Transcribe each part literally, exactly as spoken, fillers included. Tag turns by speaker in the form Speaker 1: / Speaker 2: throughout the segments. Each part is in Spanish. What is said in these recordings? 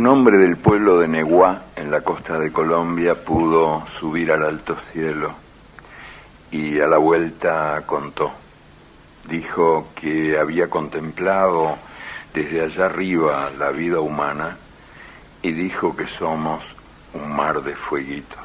Speaker 1: hombre del pueblo de Neguá, en la costa de Colombia, pudo subir al alto cielo y a la vuelta contó. Dijo que había contemplado desde allá arriba la vida humana y dijo que somos un mar de fueguitos.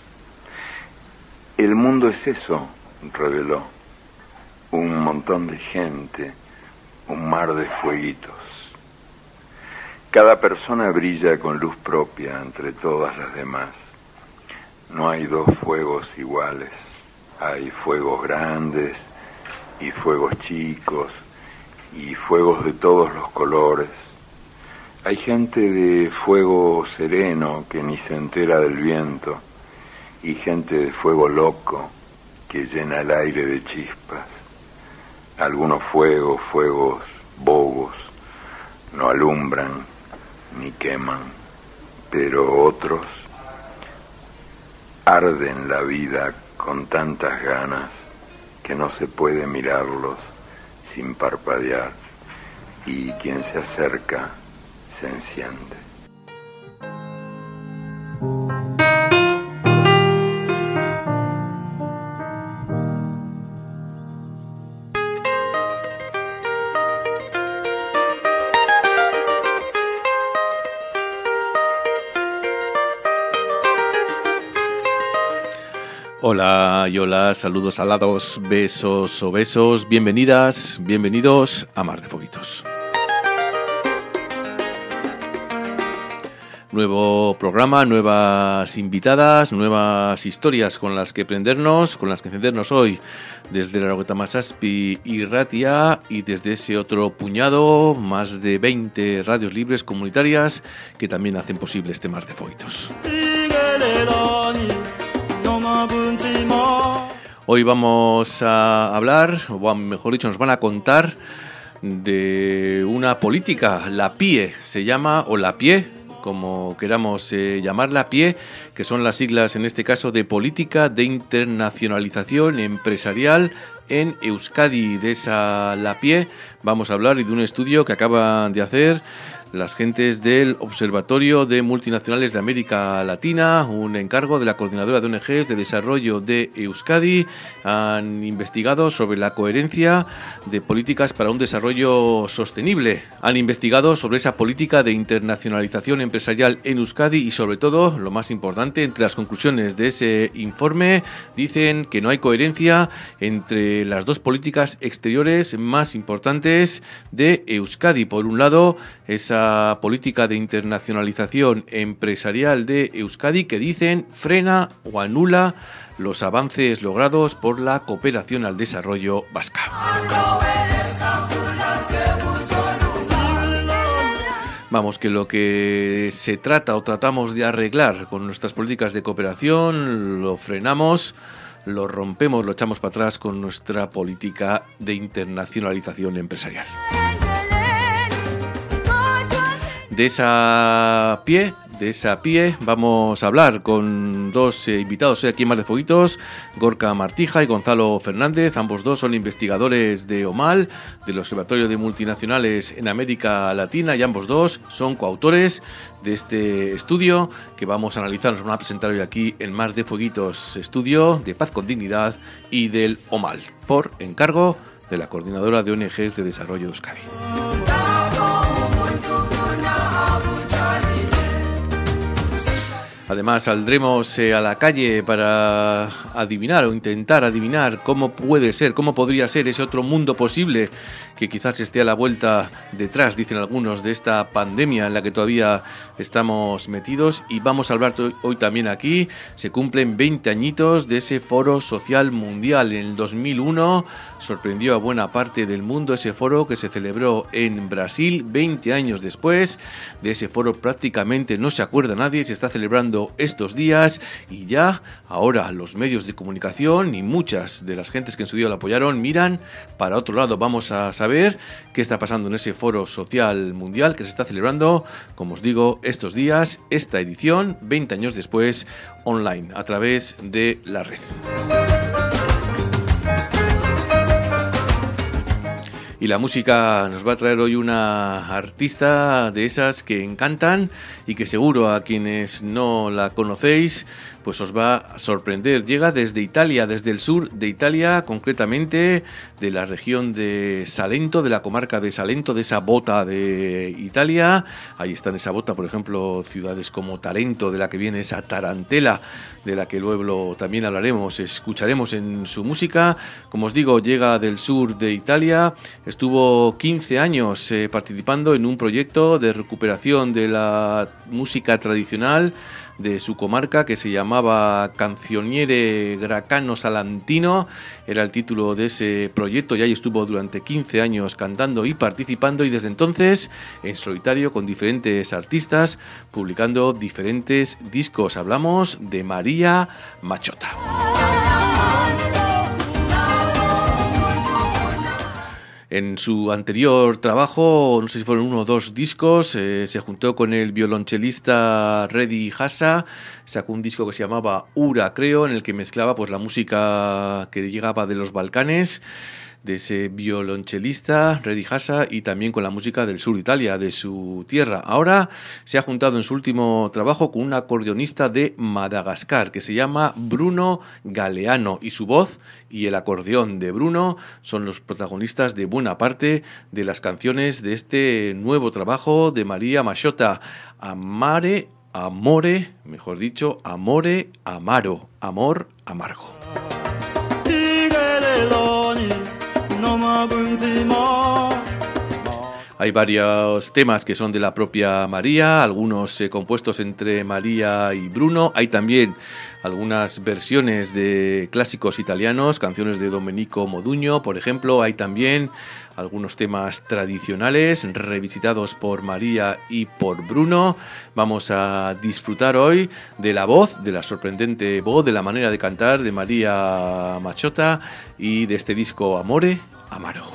Speaker 1: El mundo es eso, reveló, un montón de gente, un mar de fueguitos. Cada persona brilla con luz propia entre todas las demás. No hay dos fuegos iguales. Hay fuegos grandes y fuegos chicos y fuegos de todos los colores. Hay gente de fuego sereno que ni se entera del viento y gente de fuego loco que llena el aire de chispas. Algunos fuegos, fuegos bobos, no alumbran ni queman, pero otros arden la vida con tantas ganas que no se puede mirarlos sin parpadear, y quien se acerca se enciende.
Speaker 2: Hola y hola, saludos alados, besos o besos, bienvenidas, bienvenidos a Mar de Fueguitos. Nuevo programa, nuevas invitadas, nuevas historias con las que prendernos, con las que encendernos hoy desde la Roqueta Masaspi y Ratia, y desde ese otro puñado, más de veinte radios libres comunitarias que también hacen posible este Mar de Fueguitos. Hoy vamos a hablar, o mejor dicho, nos van a contar de una política, la P I E, se llama, o la P I E, como queramos eh, llamarla, P I E, que son las siglas en este caso de Política de Internacionalización Empresarial en Euskadi. De esa la P I E vamos a hablar y de un estudio que acaban de hacer las gentes del Observatorio de Multinacionales de América Latina, un encargo de la Coordinadora de O N Ges de Desarrollo de Euskadi. Han investigado sobre la coherencia de políticas para un desarrollo sostenible. Han investigado sobre esa política de internacionalización empresarial en Euskadi y, sobre todo, lo más importante, entre las conclusiones de ese informe, dicen que no hay coherencia entre las dos políticas exteriores más importantes de Euskadi. Por un lado, esa política de internacionalización empresarial de Euskadi, que dicen frena o anula los avances logrados por la cooperación al desarrollo vasca. Vamos, que lo que se trata o tratamos de arreglar con nuestras políticas de cooperación lo frenamos, lo rompemos, lo echamos para atrás con nuestra política de internacionalización empresarial. De esa P I E, de esa P I E vamos a hablar con dos eh, invitados hoy aquí en Mar de Fueguitos, Gorka Martija y Gonzalo Fernández. Ambos dos son investigadores de OMAL, del Observatorio de Multinacionales en América Latina, y ambos dos son coautores de este estudio que vamos a analizar, nos van a presentar hoy aquí en Mar de Fueguitos, estudio de Paz con Dignidad y del OMAL, por encargo de la Coordinadora de O N Ges de Desarrollo de Euskadi. Además, saldremos eh, a la calle para adivinar o intentar adivinar cómo puede ser, cómo podría ser ese otro mundo posible que quizás esté a la vuelta detrás, dicen algunos, de esta pandemia en la que todavía estamos metidos. Y vamos a hablar hoy también aquí, se cumplen veinte añitos de ese Foro Social Mundial. En el dos mil uno sorprendió a buena parte del mundo ese foro que se celebró en Brasil. veinte años después de ese foro prácticamente no se acuerda nadie, se está celebrando estos días, y ya ahora los medios de comunicación y muchas de las gentes que en su día lo apoyaron miran para otro lado. Vamos a saber qué está pasando en ese Foro Social Mundial que se está celebrando, como os digo, estos días, esta edición, veinte años después, online, a través de la red. Y la música nos va a traer hoy una artista de esas que encantan y que seguro a quienes no la conocéis pues os va a sorprender. Llega desde Italia, desde el sur de Italia, concretamente de la región de Salento, de la comarca de Salento, de esa bota de Italia. Ahí está en esa bota, por ejemplo, ciudades como Tarento, de la que viene esa tarantela, de la que luego también hablaremos, escucharemos en su música. Como os digo, llega del sur de Italia, estuvo quince años eh, participando en un proyecto de recuperación de la música tradicional de su comarca que se llamaba Canzoniere Gracano Salantino, era el título de ese proyecto, y ahí estuvo durante quince años cantando y participando, y desde entonces en solitario con diferentes artistas publicando diferentes discos. Hablamos de María Machota. En su anterior trabajo, no sé si fueron uno o dos discos, eh, se juntó con el violonchelista Redi Hassa, sacó un disco que se llamaba Ura, creo, en el que mezclaba pues la música que llegaba de los Balcanes, de ese violonchelista Redi Hassa, y también con la música del sur de Italia, de su tierra. Ahora se ha juntado en su último trabajo con un acordeonista de Madagascar que se llama Bruno Galeano, y su voz y el acordeón de Bruno son los protagonistas de buena parte de las canciones de este nuevo trabajo de María Machota. Amare, amore, mejor dicho, amore, amaro, amor, amargo. Hay varios temas que son de la propia María, algunos eh, compuestos entre María y Bruno. Hay también algunas versiones de clásicos italianos, canciones de Domenico Modugno, por ejemplo. Hay también algunos temas tradicionales revisitados por María y por Bruno. Vamos a disfrutar hoy de la voz, de la sorprendente voz, de la manera de cantar de María Machota y de este disco Amore, Amaro.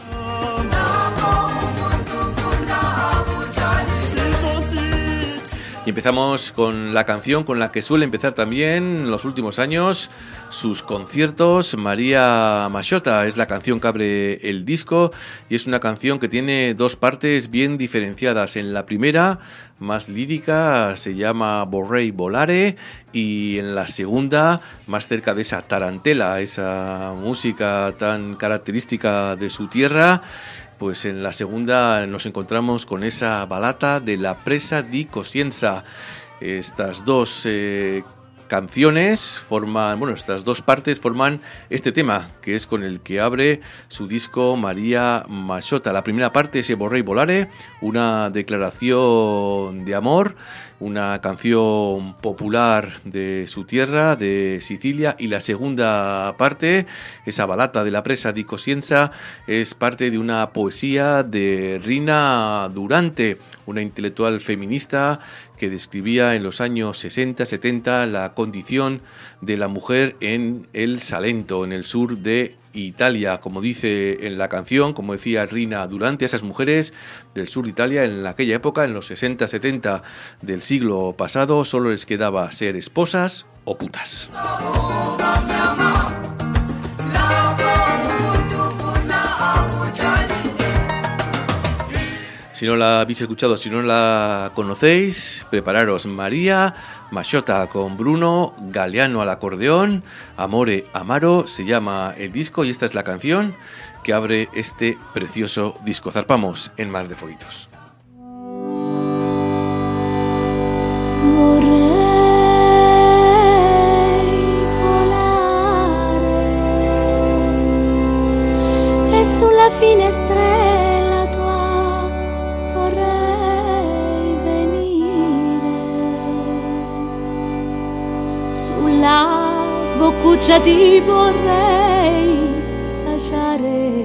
Speaker 2: Y empezamos con la canción con la que suele empezar también en los últimos años sus conciertos María Machota. Es la canción que abre el disco y es una canción que tiene dos partes bien diferenciadas. En la primera, más lírica, se llama Vorrei volare, y en la segunda, más cerca de esa tarantela, esa música tan característica de su tierra, pues en la segunda nos encontramos con esa balata de la presa di Cosienza. Estas dos eh, canciones forman, bueno, estas dos partes forman este tema, que es con el que abre su disco María Machota. La primera parte es Vorrei volare, una declaración de amor, una canción popular de su tierra, de Sicilia, y la segunda parte, esa balata de la presa di Cosienza, es parte de una poesía de Rina Durante, una intelectual feminista que describía en los años sesenta setenta la condición de la mujer en el Salento, en el sur de Italia. Como dice en la canción, como decía Rina Durante, esas mujeres del sur de Italia en aquella época, en los sesenta setenta del siglo pasado, solo les quedaba ser esposas o putas. Si no la habéis escuchado, si no la conocéis, prepararos. María Machota con Bruno Galeano al acordeón, Amore Amaro se llama el disco, y esta es la canción que abre este precioso disco. Zarpamos en Mar de Fueguitos.
Speaker 3: E sulla finestrella tua vorrei venire, sulla boccuccia ti vorrei lasciare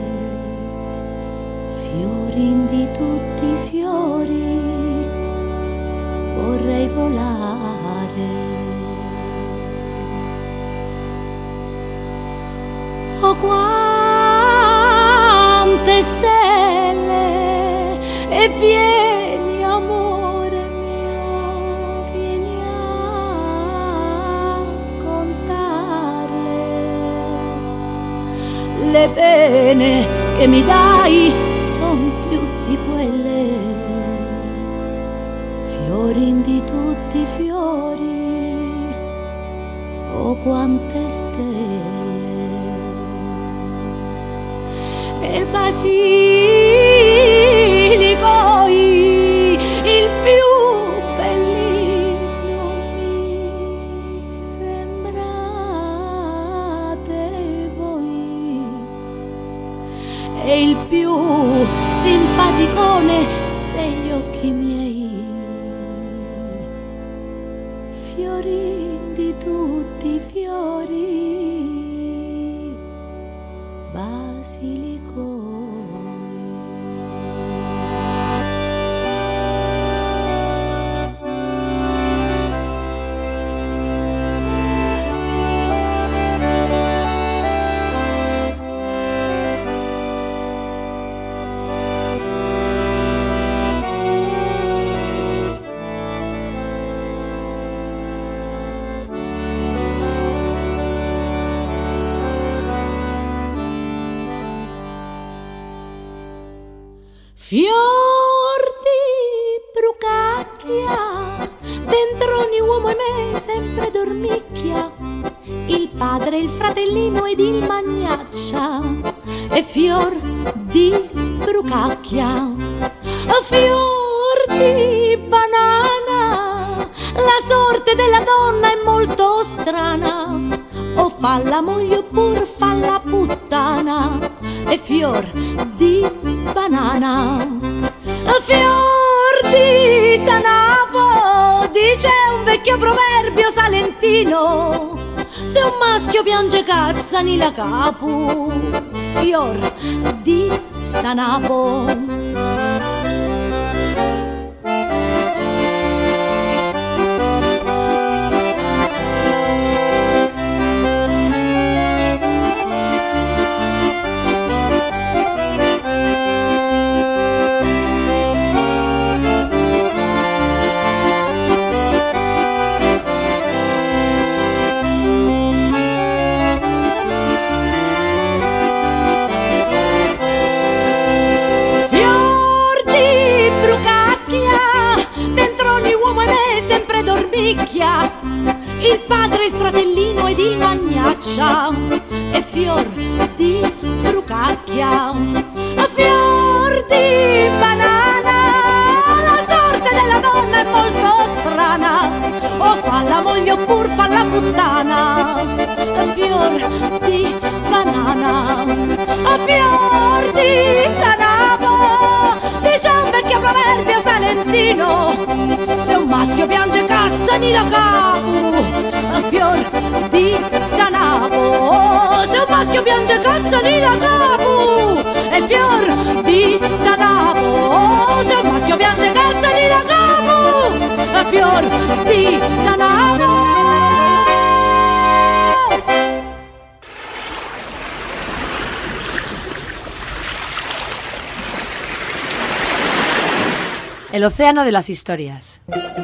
Speaker 3: fiori di tutti i fiori, vorrei volare. Oh, quante stelle, e vieni amore mio, vieni a contarle le pene che mi dai son più di quelle, fiori di tutti i fiori, oh quante stelle, e basilicoi il più bellino mi sembrate voi, e il più simpaticone degli occhi miei, fiori di tutti i fiori, basilicoi. Fior di brucacchia, dentro ogni uomo e me sempre dormicchia, il padre, il fratellino ed il magnaccia, e fior di brucacchia, fior di banana, la sorte della donna è molto strana, o fa la moglie oppur fa la puttana, e fior di banana, fior di sanapo, dice un vecchio proverbio salentino, se un maschio piange cazzani la capo, fior di sanapo. Il padre, il fratellino ed il magnaccia, e fior di brucacchia, fior di banana, la sorte della donna è molto strana, o fa la moglie oppur fa la puttana, fior di banana, fior di sanapo, dice un vecchio proverbio salentino, se un maschio piange cazzani la capo, fior di sanapo, se un maschio piange cazzani la capo, e fior di sanapo, se un maschio piange cazzani la capo, fior di sanapo.
Speaker 4: El océano de las historias.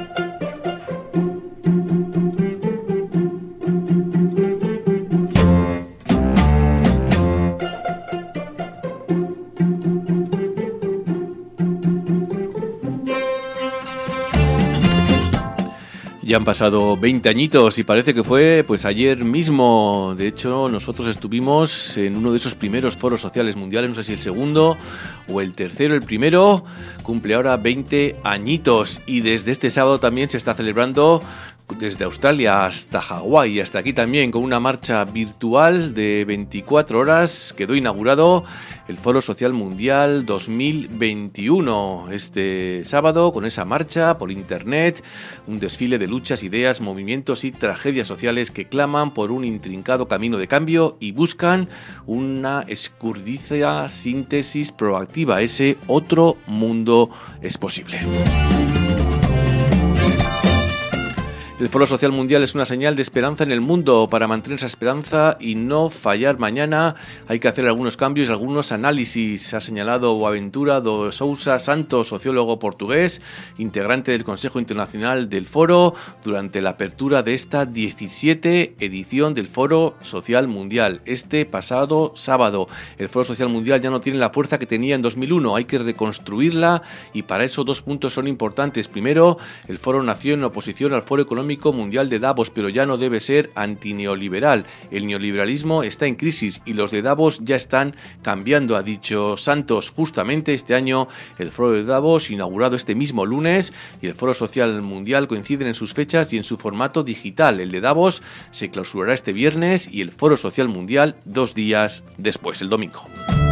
Speaker 2: Ya han pasado veinte añitos y parece que fue pues ayer mismo. De hecho, nosotros estuvimos en uno de esos primeros foros sociales mundiales, no sé si el segundo o el tercero. El primero cumple ahora veinte añitos y desde este sábado también se está celebrando desde Australia hasta Hawái y hasta aquí también con una marcha virtual de veinticuatro horas. Quedó inaugurado el Foro Social Mundial dos mil veintiuno este sábado con esa marcha por internet, un desfile de luchas, ideas, movimientos y tragedias sociales que claman por un intrincado camino de cambio y buscan una escurridiza síntesis proactiva. Ese otro mundo es posible. El Foro Social Mundial es una señal de esperanza en el mundo. Para mantener esa esperanza y no fallar mañana hay que hacer algunos cambios y algunos análisis, ha señalado Boaventura de Sousa Santos, sociólogo portugués, integrante del Consejo Internacional del Foro, durante la apertura de esta diecisiete edición del Foro Social Mundial. Este pasado sábado, el Foro Social Mundial ya no tiene la fuerza que tenía en dos mil uno, hay que reconstruirla y para eso dos puntos son importantes. Primero, el Foro nació en oposición al Foro Económico Mundial de Davos, pero ya no debe ser antineoliberal. El neoliberalismo está en crisis y los de Davos ya están cambiando, ha dicho Santos. Justamente este año el Foro de Davos, inaugurado este mismo lunes, y el Foro Social Mundial coinciden en sus fechas y en su formato digital. El de Davos se clausurará este viernes y el Foro Social Mundial dos días después, el domingo.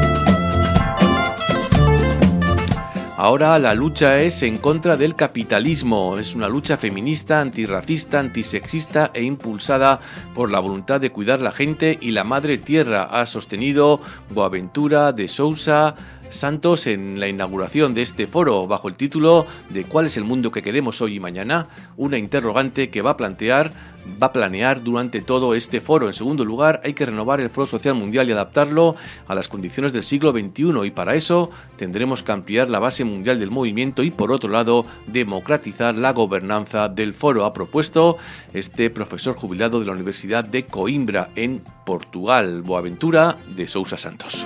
Speaker 2: Ahora la lucha es en contra del capitalismo. Es una lucha feminista, antirracista, antisexista e impulsada por la voluntad de cuidar la gente y la madre tierra, ha sostenido Boaventura de Sousa Santos en la inauguración de este foro, bajo el título de ¿Cuál es el mundo que queremos hoy y mañana? Una interrogante que va a plantear, va a planear durante todo este foro. En segundo lugar, hay que renovar el Foro Social Mundial y adaptarlo a las condiciones del siglo veintiuno, y para eso tendremos que ampliar la base mundial del movimiento y, por otro lado, democratizar la gobernanza del foro, ha propuesto este profesor jubilado de la Universidad de Coimbra en Portugal, Boaventura de Sousa Santos.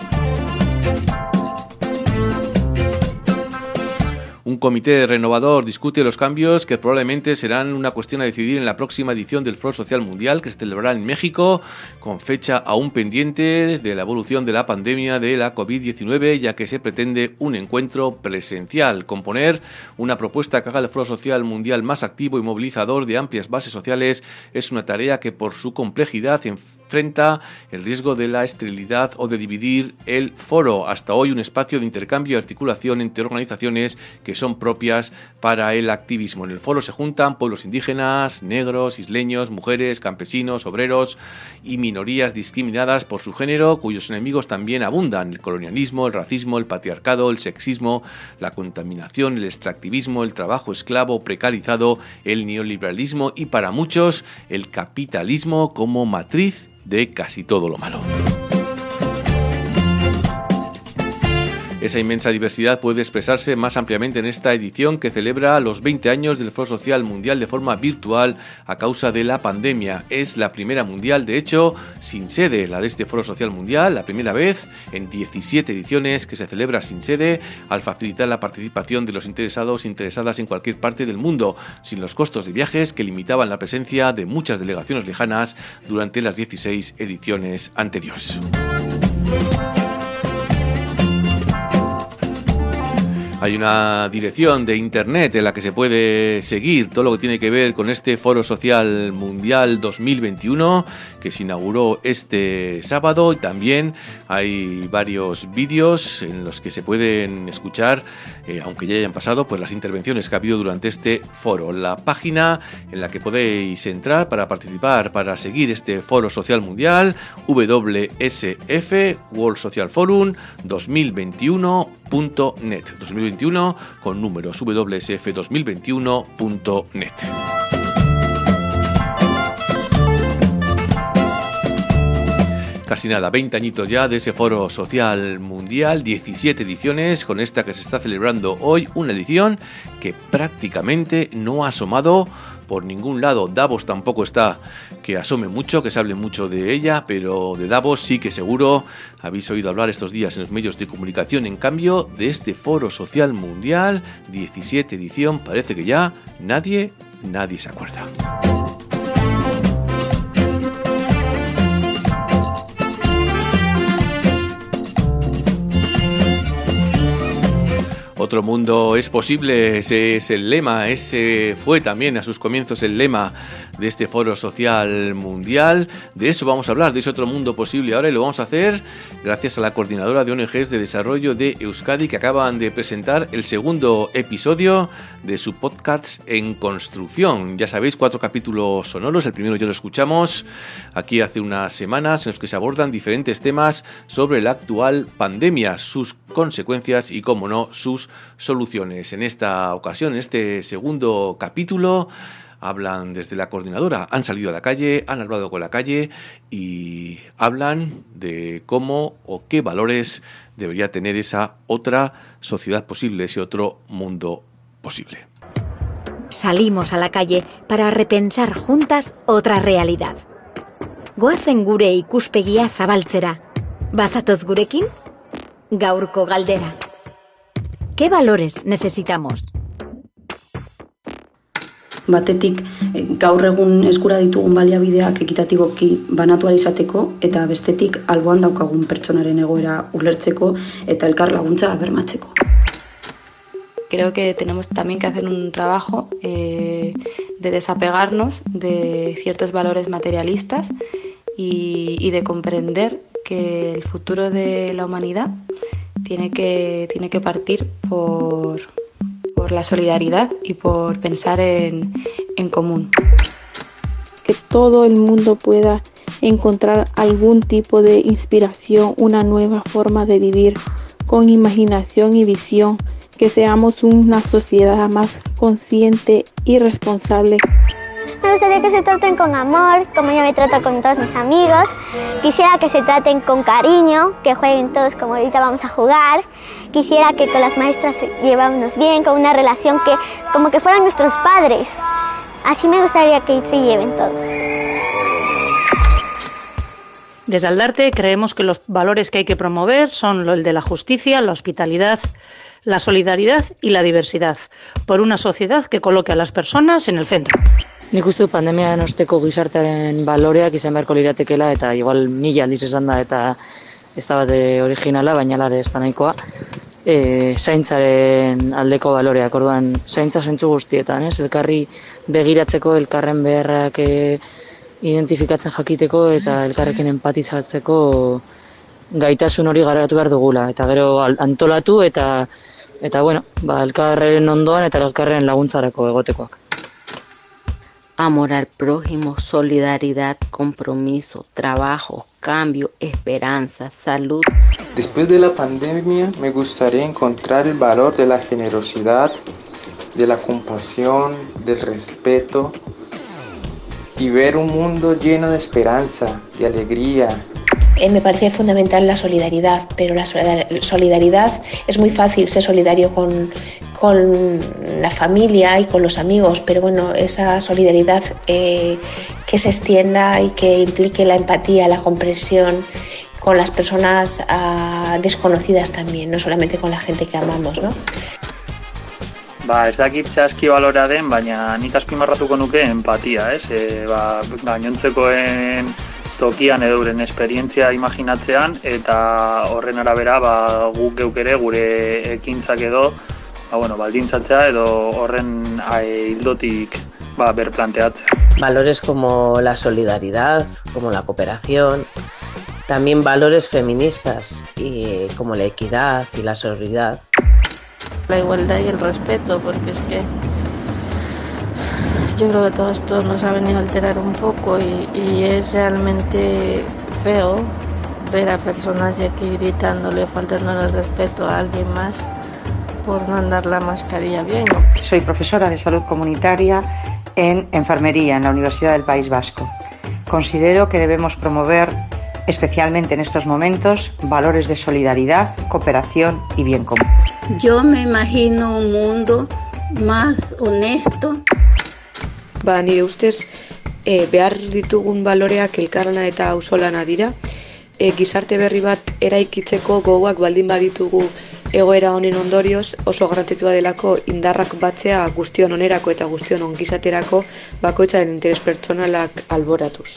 Speaker 2: Un comité renovador discute los cambios que probablemente serán una cuestión a decidir en la próxima edición del Foro Social Mundial, que se celebrará en México, con fecha aún pendiente de la evolución de la pandemia de la covid diecinueve, ya que se pretende un encuentro presencial. Componer una propuesta que haga el Foro Social Mundial más activo y movilizador de amplias bases sociales es una tarea que, por su complejidad, enfrenta el riesgo de la esterilidad o de dividir el foro. Hasta hoy un espacio de intercambio y articulación entre organizaciones que son propias para el activismo. En el foro se juntan pueblos indígenas, negros, isleños, mujeres, campesinos, obreros y minorías discriminadas por su género, cuyos enemigos también abundan: el colonialismo, el racismo, el patriarcado, el sexismo, la contaminación, el extractivismo, el trabajo esclavo precarizado, el neoliberalismo y, para muchos, el capitalismo como matriz de casi todo lo malo. Esa inmensa diversidad puede expresarse más ampliamente en esta edición, que celebra los veinte años del Foro Social Mundial de forma virtual a causa de la pandemia. Es la primera mundial, de hecho, sin sede, la de este Foro Social Mundial, la primera vez en diecisiete ediciones que se celebra sin sede, al facilitar la participación de los interesados e interesadas en cualquier parte del mundo, sin los costos de viajes que limitaban la presencia de muchas delegaciones lejanas durante las dieciséis ediciones anteriores. Hay una dirección de internet en la que se puede seguir todo lo que tiene que ver con este Foro Social Mundial dos mil veintiuno, que se inauguró este sábado, y también hay varios vídeos en los que se pueden escuchar, eh, aunque ya hayan pasado, pues las intervenciones que ha habido durante este foro. La página en la que podéis entrar para participar, para seguir este Foro Social Mundial, W S F, World Social Forum dos mil veintiuno punto net, dos mil veintiuno con números, W S F dos mil veintiuno punto net. Casi nada, veinte añitos ya de ese Foro Social Mundial, diecisiete ediciones, con esta que se está celebrando hoy, una edición que prácticamente no ha asomado por ningún lado. Davos tampoco está que asome mucho, que se hable mucho de ella, pero de Davos sí que seguro habéis oído hablar estos días en los medios de comunicación. En cambio, de este Foro Social Mundial, diecisiete edición, parece que ya nadie, nadie se acuerda. Otro mundo es posible, ese es el lema, ese fue también a sus comienzos el lema de este Foro Social Mundial. De eso vamos a hablar, de ese otro mundo posible ahora, y lo vamos a hacer gracias a la Coordinadora de O N Ges de Desarrollo de Euskadi, que acaban de presentar el segundo episodio de su podcast En Construcción. Ya sabéis, cuatro capítulos sonoros, el primero ya lo escuchamos aquí hace unas semanas, en los que se abordan diferentes temas sobre la actual pandemia, sus consecuencias y, como no, sus soluciones. En esta ocasión, en este segundo capítulo, hablan desde la coordinadora, han salido a la calle, han hablado con la calle y hablan de cómo o qué valores debería tener esa otra sociedad posible, ese otro mundo posible.
Speaker 5: Salimos a la calle para repensar juntas otra realidad. Goazen gure ikuspegia zabaltzera. Bazatoz gurekin? Gaurko galdera. ¿Qué valores necesitamos?
Speaker 6: Batetik, gaur egun eskura ditugun baliabideak ekitatiboki banatu ahal izateko eta bestetik alboan daukagun pertsonaren egoera ulertzeko eta elkar laguntza bermatzeko.
Speaker 7: Creo que tenemos también que hacer un trabajo eh, de desapegarnos de ciertos valores materialistas y, y de comprender que el futuro de la humanidad tiene que, tiene que partir por, por la solidaridad y por pensar en, en común.
Speaker 8: Que todo el mundo pueda encontrar algún tipo de inspiración, una nueva forma de vivir con imaginación y visión, que seamos una sociedad más consciente y responsable.
Speaker 9: Me gustaría que se traten con amor, como yo me trato con todos mis amigos. Quisiera que se traten con cariño, que jueguen todos como ahorita vamos a jugar. Quisiera que con las maestras lleváramos bien, con una relación que como que fueran nuestros padres. Así me gustaría que se lleven todos.
Speaker 10: Desde Aldarte creemos que los valores que hay que promover son el de la justicia, la hospitalidad, la solidaridad y la diversidad, por una sociedad que coloque a las personas en el centro.
Speaker 11: Nik uste pandemian osteko gizartearen baloreak izan beharko liratekeela eta igual mila aldiz esan da eta ez da bate originala, baina lare ez da nahikoa. E, zaintzaren aldeko baloreak, orduan zaintza zentzu guztietan, ez? Elkarri begiratzeko, elkarren beharrak e, identifikatzen jakiteko eta elkarrekin empatizatzeko gaitasun hori garatu behar dugula, eta gero antolatu eta eta bueno, ba, elkarren ondoan eta elkarren laguntzarako egotekoak.
Speaker 12: Amor al prójimo, solidaridad, compromiso, trabajo, cambio, esperanza, salud.
Speaker 13: Después de la pandemia me gustaría encontrar el valor de la generosidad, de la compasión, del respeto y ver un mundo lleno de esperanza, de alegría.
Speaker 14: Eh, me parece fundamental la solidaridad, pero la solidaridad es muy fácil ser solidario con, con la familia y con los amigos, pero bueno, esa solidaridad eh, que se extienda y que implique la empatía, la comprensión con las personas uh, desconocidas también, no solamente con la gente que amamos, ¿no?
Speaker 15: Ba, ez dakit zehazki balora den, baina nik azpimarratuko nuke empatia, ez? E, ba, gainontzekoen tokian edo euren esperientzia imaginatzean eta horren arabera ba, guk geuk ere gure ekintzak edo ba, bueno, baldintzatzea edo horren hildotik ba, berplanteatzea.
Speaker 16: Valores como la solidaridad, como la cooperación, también valores feministas y como la equidad y la sororidad.
Speaker 7: La igualdad y el respeto, porque es que yo creo que todo esto nos ha venido a alterar un poco y, y es realmente feo ver a personas y aquí gritándole, faltándole el respeto a alguien más por no andar la mascarilla bien.
Speaker 17: Soy profesora de salud comunitaria en enfermería en la Universidad del País Vasco. Considero que debemos promover, especialmente en estos momentos, valores de solidaridad, cooperación y bien común.
Speaker 18: Yo me imagino un mundo más honesto.
Speaker 19: Ba, nire ustez, e, behar ditugun baloreak elkarlana eta auzolana dira. E, gizarte berri bat eraikitzeko gogoak baldin baditugu egoera honen ondorioz, oso garrantzitsua delako indarrak batzea guztion onerako eta guztion ongizaterako bakoitzaren interes pertsonalak alboratuz.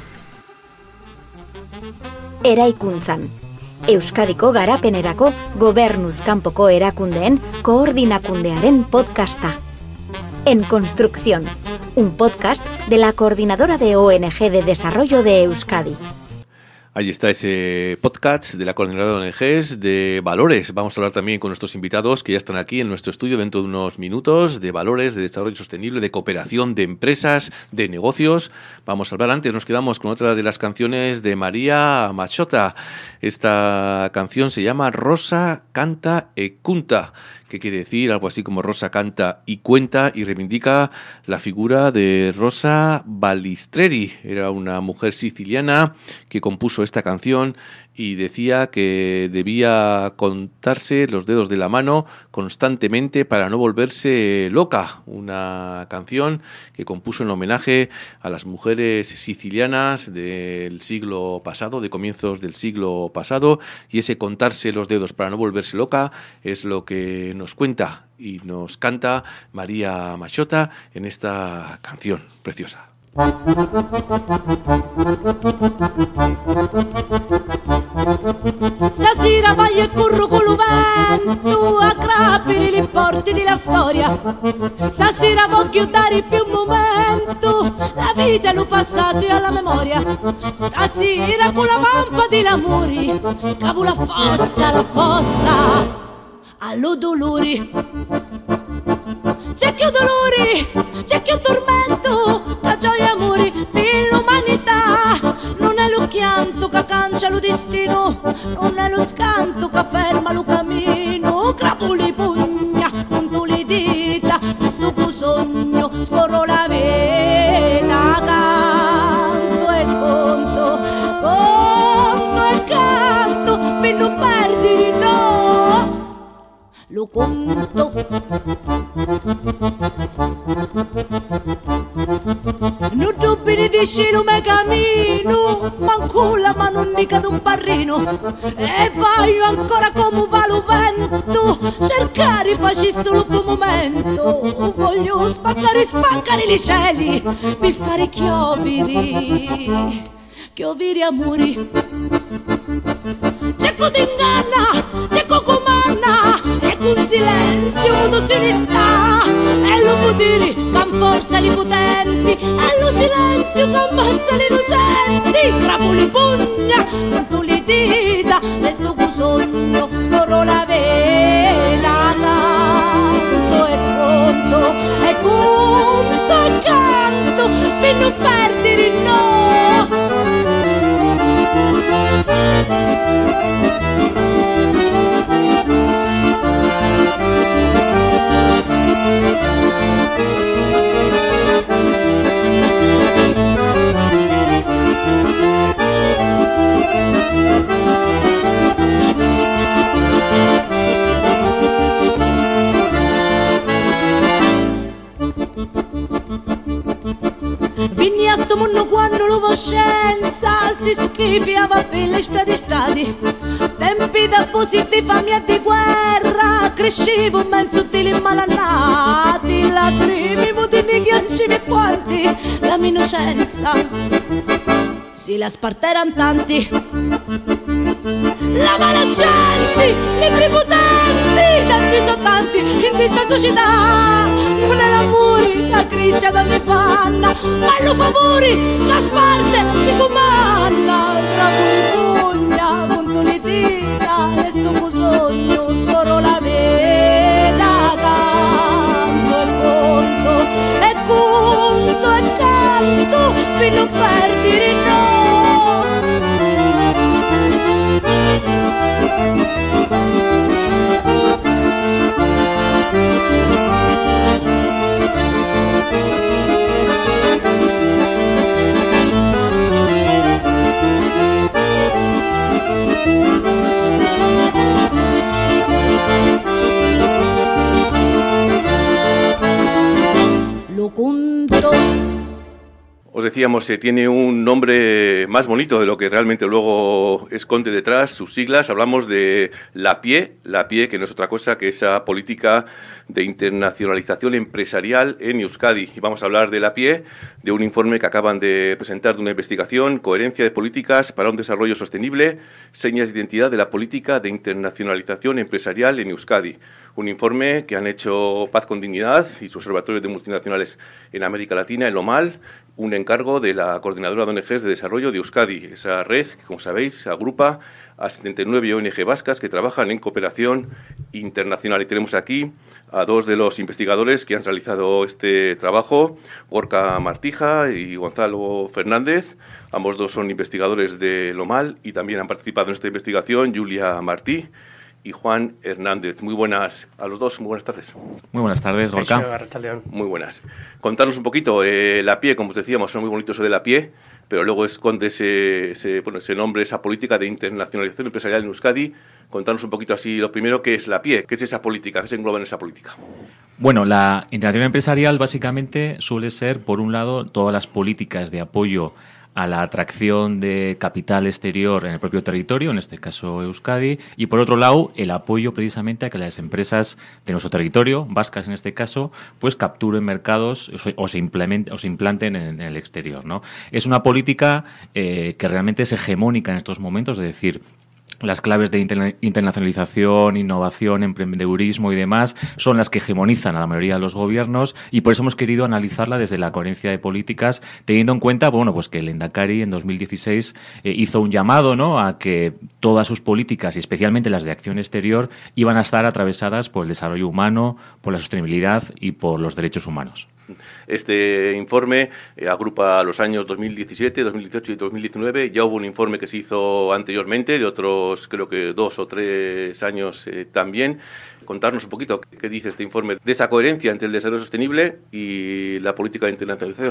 Speaker 5: Eraikuntzan. Euskadiko garapenerako gobernuz kanpoko erakundeen koordinakundearen podcasta. En Construcción, un podcast de la Coordinadora de O N G de Desarrollo de Euskadi.
Speaker 2: Ahí está ese podcast de la Coordinadora de O N Ges de valores. Vamos a hablar también con nuestros invitados que ya están aquí en nuestro estudio dentro de unos minutos, de valores, de desarrollo sostenible, de cooperación, de empresas, de negocios. Vamos a hablar antes, nos quedamos con otra de las canciones de María Machota. Esta canción se llama Rosa Canta e Cunta, ¿Qué quiere decir? Algo así como Rosa canta y cuenta, y reivindica la figura de Rosa Balistreri. Era una mujer siciliana que compuso esta canción y decía que debía contarse los dedos de la mano constantemente para no volverse loca. Una canción que compuso en homenaje a las mujeres sicilianas del siglo pasado, de comienzos del siglo pasado, y ese contarse los dedos para no volverse loca es lo que nos cuenta y nos canta María Machota en esta canción preciosa.
Speaker 3: Stasera voglio e corro con lo vento a crapere le porte della storia. Stasera voglio dare più un momento la vita, lo passato e alla memoria. Stasera con la vampa dell'amore scavo la fossa, la fossa allo dolore. C'è più dolore, c'è più tormento, la gioia e amore per l'umanità. Non è lo chianto che cancia lo destino, non è lo scanto che ferma lo cammino. Cravo le pugna, conto le dita, questo tuo sogno scorro la vita. Canto e conto, conto e canto per non perdere no. Lo conto. Non dubbi di cielo me cammino, manco la mano mica d'un parrino. E vai ancora come va lo vento, cercare pace solo per un momento. Voglio spaccare, spaccare i cieli, per fare chioviri, chioviri amori. Cerco d'inganna, cerco comanna, e con silenzio muto se ne sta. E lo potere che forza li potenti, e lo silenzio che ammazza le innocenti. Cravo le pugna, conto le dita, resto con sogno, scorro la vela. Canto e conto, e conto e canto, per non perdere no. Vini a sto mondo quando l'uovo scienza si schifiava per le stati stati. Tempi da positi, fame e di guerra, crescevo in mezzo dei malannati. Lacrimi, mutini, ghiacci e quanti, la mia innocenza si la sparteran tanti. La mala gente, i prepotenti, tanti sono tanti in questa società. Non è l'amore che cresce da me panna, ma lo favore che sparte che comanda. Bravo le pugna, conto le dita, resto con sogno, scorro la vita. Canto e conto, e conto e canto, per non perdere no. Lo conto.
Speaker 2: Os decíamos, eh, tiene un nombre más bonito de lo que realmente luego esconde detrás, sus siglas. Hablamos de la PIE, la PIE, que no es otra cosa que esa política de internacionalización empresarial en Euskadi. Y vamos a hablar de la PIE, de un informe que acaban de presentar de una investigación, Coherencia de políticas para un desarrollo sostenible, señas de identidad de la política de internacionalización empresarial en Euskadi. Un informe que han hecho Paz con Dignidad y sus observatorios de multinacionales en América Latina, el OMAL, un encargo de la Coordinadora de O N Ges de Desarrollo de Euskadi. Esa red, que, como sabéis, agrupa a setenta y nueve O N G vascas que trabajan en cooperación internacional. Y tenemos aquí a dos de los investigadores que han realizado este trabajo, Gorka Martija y Gonzalo Fernández. Ambos dos son investigadores de OMAL y también han participado en esta investigación Julia Martí y Juan Hernández. Muy buenas a los dos, muy buenas tardes.
Speaker 20: Muy buenas tardes, Gorka.
Speaker 2: Muy buenas. Contarnos un poquito, eh, la P I E, como os decíamos, son muy bonitos eso de la P I E, pero luego esconde ese, ese, bueno, ese nombre, esa política de internacionalización empresarial en Euskadi. Contarnos un poquito así, lo primero, ¿qué es la P I E? ¿Qué es esa política? ¿Qué se engloba en esa política?
Speaker 20: Bueno, la internacional empresarial básicamente suele ser, por un lado, todas las políticas de apoyo a la atracción de capital exterior en el propio territorio, en este caso Euskadi, y por otro lado el apoyo precisamente a que las empresas de nuestro territorio, vascas en este caso, pues capturen mercados o se, o se, implementen, o se implanten en, en el exterior, ¿no? Es una política eh, que realmente es hegemónica en estos momentos, es decir, las claves de internacionalización, innovación, emprendedurismo y demás son las que hegemonizan a la mayoría de los gobiernos, y por eso hemos querido analizarla desde la coherencia de políticas, teniendo en cuenta, bueno, pues que el Lehendakari en dos mil dieciséis eh, hizo un llamado, ¿no?, a que todas sus políticas, y especialmente las de acción exterior, iban a estar atravesadas por el desarrollo humano, por la sostenibilidad y por los derechos humanos.
Speaker 2: Este informe eh, agrupa los años dos mil diecisiete, dos mil dieciocho y dos mil diecinueve. Ya hubo un informe que se hizo anteriormente, de otros, creo que dos o tres años eh, también. Contarnos un poquito qué dice este informe de esa coherencia entre el desarrollo sostenible y la política de internacionalización.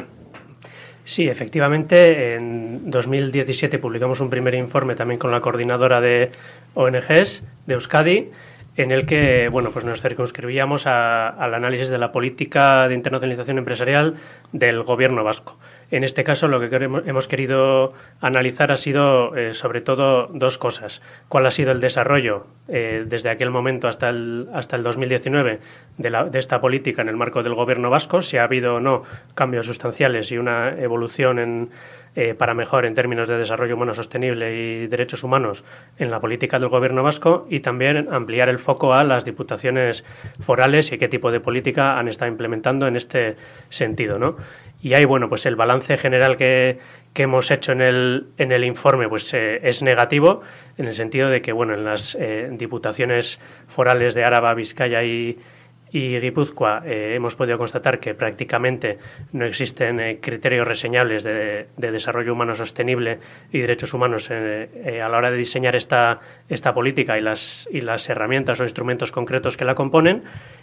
Speaker 21: Sí, efectivamente, en dos mil diecisiete publicamos un primer informe también con la coordinadora de O N Ges de Euskadi, en el que, bueno, pues nos circunscribíamos a, al análisis de la política de internacionalización empresarial del gobierno vasco. En este caso, lo que queremos, hemos querido analizar ha sido, eh, sobre todo, dos cosas. ¿Cuál ha sido el desarrollo eh, desde aquel momento hasta el, hasta el dos mil diecinueve de, la, de esta política en el marco del gobierno vasco? Si ha habido o no cambios sustanciales y una evolución en Eh, para mejor en términos de desarrollo humano sostenible y derechos humanos en la política del gobierno vasco, y también ampliar el foco a las diputaciones forales y qué tipo de política han estado implementando en este sentido, ¿no? Y ahí, bueno, pues el balance general que, que hemos hecho en el, en el informe pues eh, es negativo, en el sentido de que, bueno, en las eh, diputaciones forales de Araba, Vizcaya y y Guipúzcoa eh, hemos podido constatar que prácticamente no existen eh, criterios reseñables de, de desarrollo humano sostenible y derechos humanos eh, eh, a la hora de diseñar esta, esta política y las, y las herramientas o instrumentos concretos que la componen.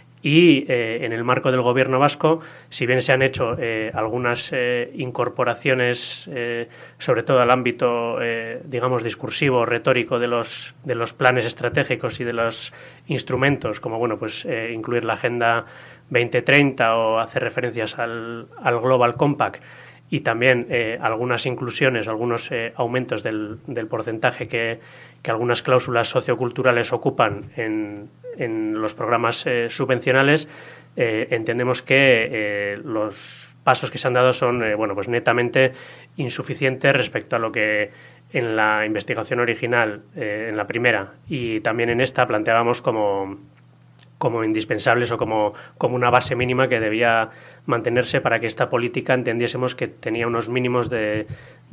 Speaker 21: Y eh, en el marco del gobierno vasco, si bien se han hecho eh, algunas eh, incorporaciones, eh, sobre todo al ámbito, eh, digamos, discursivo, retórico de los, de los planes estratégicos y de los instrumentos, como, bueno, pues eh, incluir la Agenda veinte treinta o hacer referencias al, al Global Compact, y también eh, algunas inclusiones, algunos eh, aumentos del, del porcentaje que, que algunas cláusulas socioculturales ocupan en, en los programas eh, subvencionales, eh, entendemos que eh, los pasos que se han dado son eh, bueno, pues netamente insuficientes respecto a lo que en la investigación original, eh, en la primera y también en esta, planteábamos como como indispensables o como, como una base mínima que debía mantenerse para que esta política entendiésemos que tenía unos mínimos de,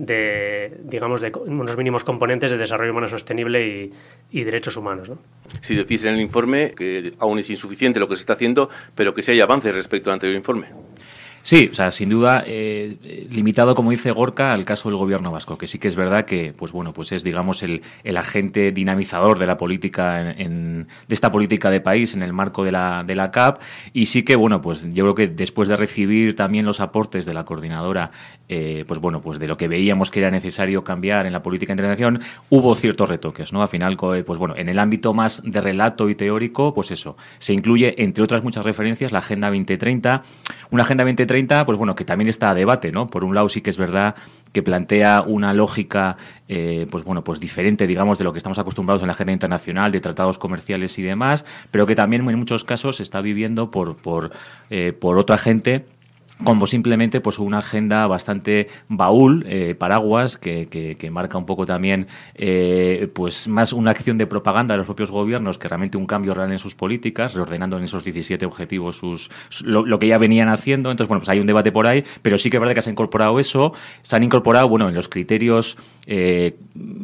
Speaker 21: de digamos, de unos mínimos componentes de desarrollo humano sostenible y, y derechos humanos, ¿no?
Speaker 2: Si decís en el informe que aún es insuficiente lo que se está haciendo, pero que sí hay avances respecto al anterior informe.
Speaker 20: Sí, o sea, sin duda, eh, limitado, como dice Gorka, al caso del gobierno vasco, que sí que es verdad que, pues bueno, pues es, digamos, el, el agente dinamizador de la política, en, en, de esta política de país en el marco de la, de la C A P, y sí que, bueno, pues yo creo que después de recibir también los aportes de la coordinadora, eh, pues bueno, pues de lo que veíamos que era necesario cambiar en la política de internacionalización, hubo ciertos retoques, ¿no? Al final, pues bueno, en el ámbito más de relato y teórico, pues eso, se incluye, entre otras muchas referencias, la Agenda veinte treinta, una Agenda veinte treinta, pues bueno, que también está a debate, ¿no? Por un lado sí que es verdad que plantea una lógica, eh, pues bueno, pues diferente, digamos, de lo que estamos acostumbrados en la agenda internacional, de tratados comerciales y demás, pero que también en muchos casos se está viviendo por, por, eh, por otra gente, como simplemente pues una agenda bastante baúl, eh, paraguas, que, que, que marca un poco también eh, pues más una acción de propaganda de los propios gobiernos que realmente un cambio real en sus políticas, reordenando en esos diecisiete objetivos sus, lo, lo que ya venían haciendo. Entonces, bueno, pues hay un debate por ahí, pero sí que es verdad que se ha incorporado eso, se han incorporado, bueno, en los criterios eh,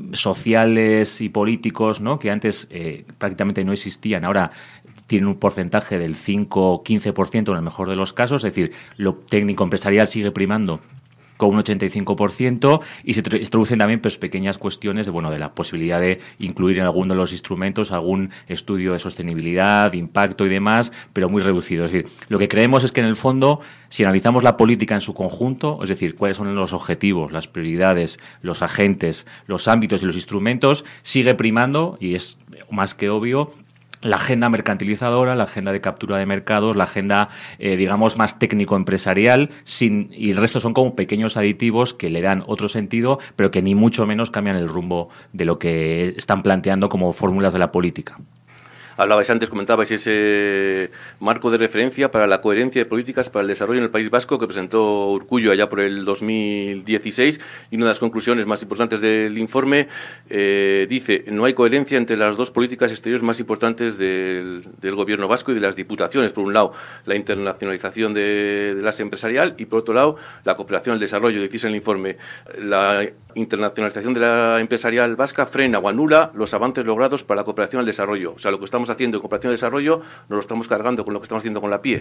Speaker 20: sociales y políticos, ¿no?, que antes eh, prácticamente no existían, ahora tienen un porcentaje del cinco o quince por ciento en el mejor de los casos, es decir, lo técnico empresarial sigue primando con un ochenta y cinco por ciento, y se introducen también pues, pequeñas cuestiones de, bueno, de la posibilidad de incluir en alguno de los instrumentos algún estudio de sostenibilidad, impacto y demás, pero muy reducido. Es decir, lo que creemos es que en el fondo, si analizamos la política en su conjunto, es decir, cuáles son los objetivos, las prioridades, los agentes, los ámbitos y los instrumentos, sigue primando, y es más que obvio, la agenda mercantilizadora, la agenda de captura de mercados, la agenda, eh, digamos, más técnico-empresarial, sin, y el resto son como pequeños aditivos que le dan otro sentido, pero que ni mucho menos cambian el rumbo de lo que están planteando como fórmulas de la política.
Speaker 2: Hablabais antes, comentabais ese marco de referencia para la coherencia de políticas para el desarrollo en el País Vasco que presentó Urkullu allá por el dos mil dieciséis, y una de las conclusiones más importantes del informe eh, dice: no hay coherencia entre las dos políticas exteriores más importantes del, del Gobierno vasco y de las diputaciones. Por un lado, la internacionalización de, de la empresarial, y por otro lado, la cooperación al desarrollo. Decís en el informe, la internacionalización de la empresarial vasca frena o anula los avances logrados para la cooperación al desarrollo. O sea, lo que estamos haciendo en cooperación al desarrollo nos lo estamos cargando con lo que estamos haciendo con la P I E.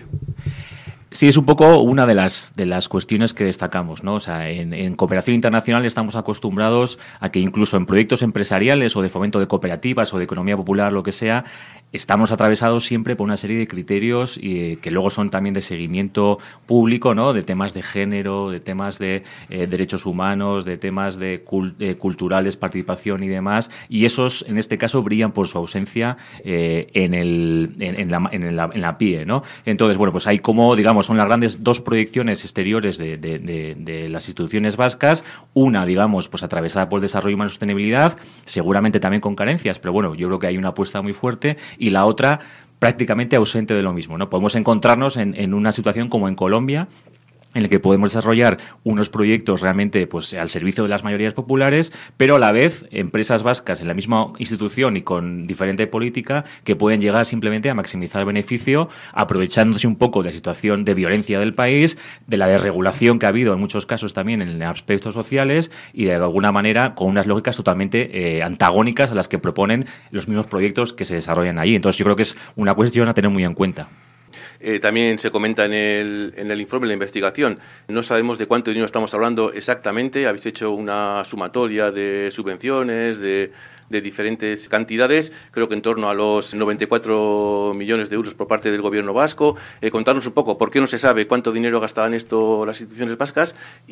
Speaker 20: Sí, es un poco una de las de las cuestiones que destacamos, ¿no? O sea, en, en cooperación internacional estamos acostumbrados a que incluso en proyectos empresariales o de fomento de cooperativas o de economía popular, lo que sea, estamos atravesados siempre por una serie de criterios y, que luego son también de seguimiento público, ¿no? De temas de género, de temas de eh, derechos humanos, de temas de, cult, de culturales, participación y demás, y esos, en este caso, brillan por su ausencia eh, en, el, en, en, la, en, la, en la P I E, ¿no? Entonces, bueno, pues hay como, digamos, son las grandes dos proyecciones exteriores de, de, de, de las instituciones vascas, una, digamos, pues atravesada por el desarrollo humano y sostenibilidad, seguramente también con carencias, pero bueno, yo creo que hay una apuesta muy fuerte, y la otra prácticamente ausente de lo mismo, ¿no? Podemos encontrarnos en, en una situación como en Colombia, en el que podemos desarrollar unos proyectos realmente pues al servicio de las mayorías populares, pero a la vez empresas vascas en la misma institución y con diferente política que pueden llegar simplemente a maximizar el beneficio, aprovechándose un poco de la situación de violencia del país, de la desregulación que ha habido en muchos casos también en aspectos sociales, y de alguna manera con unas lógicas totalmente eh, antagónicas a las que proponen los mismos proyectos que se desarrollan allí. Entonces yo creo que es una cuestión a tener muy en cuenta.
Speaker 2: Eh, también se comenta en el, en el informe de la investigación, no sabemos de cuánto dinero estamos hablando exactamente, habéis hecho una sumatoria de subvenciones, de, de diferentes cantidades, creo que en torno a los noventa y cuatro millones de euros por parte del Gobierno vasco. Eh, contarnos un poco por qué no se sabe cuánto dinero gastaban esto las instituciones vascas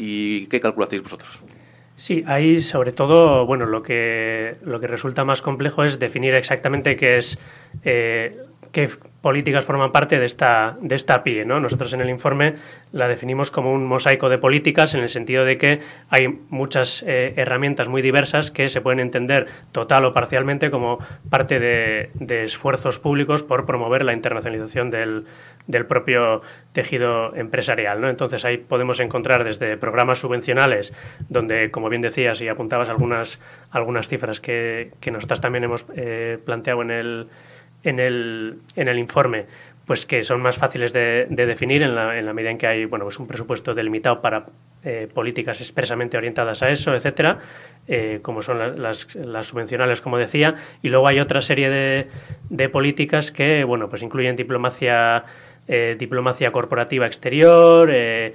Speaker 2: y qué calculáis vosotros.
Speaker 21: Sí, ahí sobre todo, bueno, lo que, lo que resulta más complejo es definir exactamente qué es... Eh, qué políticas forman parte de esta, de esta P I E, ¿no? Nosotros en el informe la definimos como un mosaico de políticas en el sentido de que hay muchas eh, herramientas muy diversas que se pueden entender total o parcialmente como parte de, de esfuerzos públicos por promover la internacionalización del, del propio tejido empresarial, ¿no? Entonces ahí podemos encontrar desde programas subvencionales donde, como bien decías y apuntabas algunas, algunas cifras que, que nosotras también hemos eh, planteado en el En el, en el informe, pues que son más fáciles de, de definir en la, en la medida en que hay, bueno, pues un presupuesto delimitado para eh, políticas expresamente orientadas a eso, etcétera, eh, como son la, las, las subvencionales, como decía, y luego hay otra serie de, de políticas que, bueno, pues incluyen diplomacia, eh, diplomacia corporativa exterior, eh,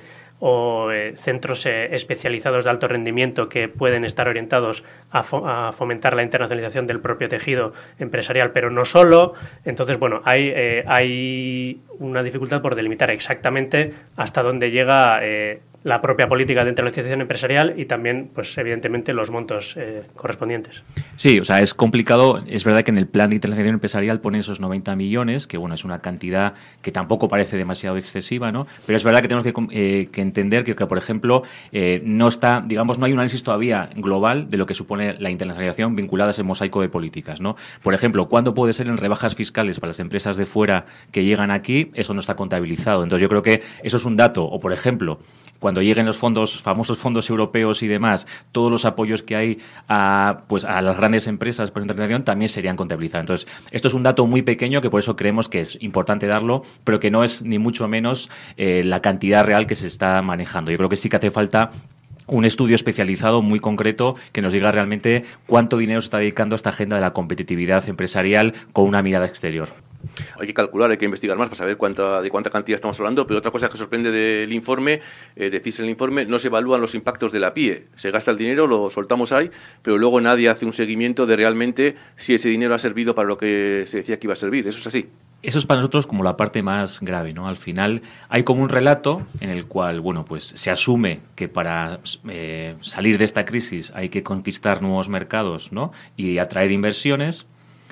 Speaker 21: o eh, centros eh, especializados de alto rendimiento que pueden estar orientados a, fo a fomentar la internacionalización del propio tejido empresarial, pero no solo. Entonces, bueno, hay, eh, hay una dificultad por delimitar exactamente hasta dónde llega eh, la propia política de internacionalización empresarial y también, pues evidentemente, los montos eh, correspondientes.
Speaker 20: Sí, o sea, es complicado. Es verdad que en el plan de internacionalización empresarial pone esos noventa millones, que bueno, es una cantidad que tampoco parece demasiado excesiva, ¿no? Pero es verdad que tenemos que, eh, que entender que, que, por ejemplo, eh, no está, digamos, no hay un análisis todavía global de lo que supone la internacionalización vinculada a ese mosaico de políticas, ¿no? Por ejemplo, ¿cuándo puede ser en rebajas fiscales para las empresas de fuera que llegan aquí? Eso no está contabilizado. Entonces, yo creo que eso es un dato. O, por ejemplo, cuando lleguen los fondos, famosos fondos europeos y demás, todos los apoyos que hay a, pues, a las grandes empresas por internacionalización también serían contabilizados. Entonces, esto es un dato muy pequeño que por eso creemos que es importante darlo, pero que no es ni mucho menos eh, la cantidad real que se está manejando. Yo creo que sí que hace falta un estudio especializado muy concreto que nos diga realmente cuánto dinero se está dedicando a esta agenda de la competitividad empresarial con una mirada exterior.
Speaker 2: Hay que calcular, hay que investigar más para saber cuánta, de cuánta cantidad estamos hablando, pero otra cosa que sorprende del informe, eh, decís en el informe, no se evalúan los impactos de la P I E. Se gasta el dinero, lo soltamos ahí, pero luego nadie hace un seguimiento de realmente si ese dinero ha servido para lo que se decía que iba a servir. ¿Eso es así?
Speaker 20: Eso es para nosotros como la parte más grave, ¿no? Al final hay como un relato en el cual, bueno, pues se asume que para eh, salir de esta crisis hay que conquistar nuevos mercados, ¿no? Y atraer inversiones.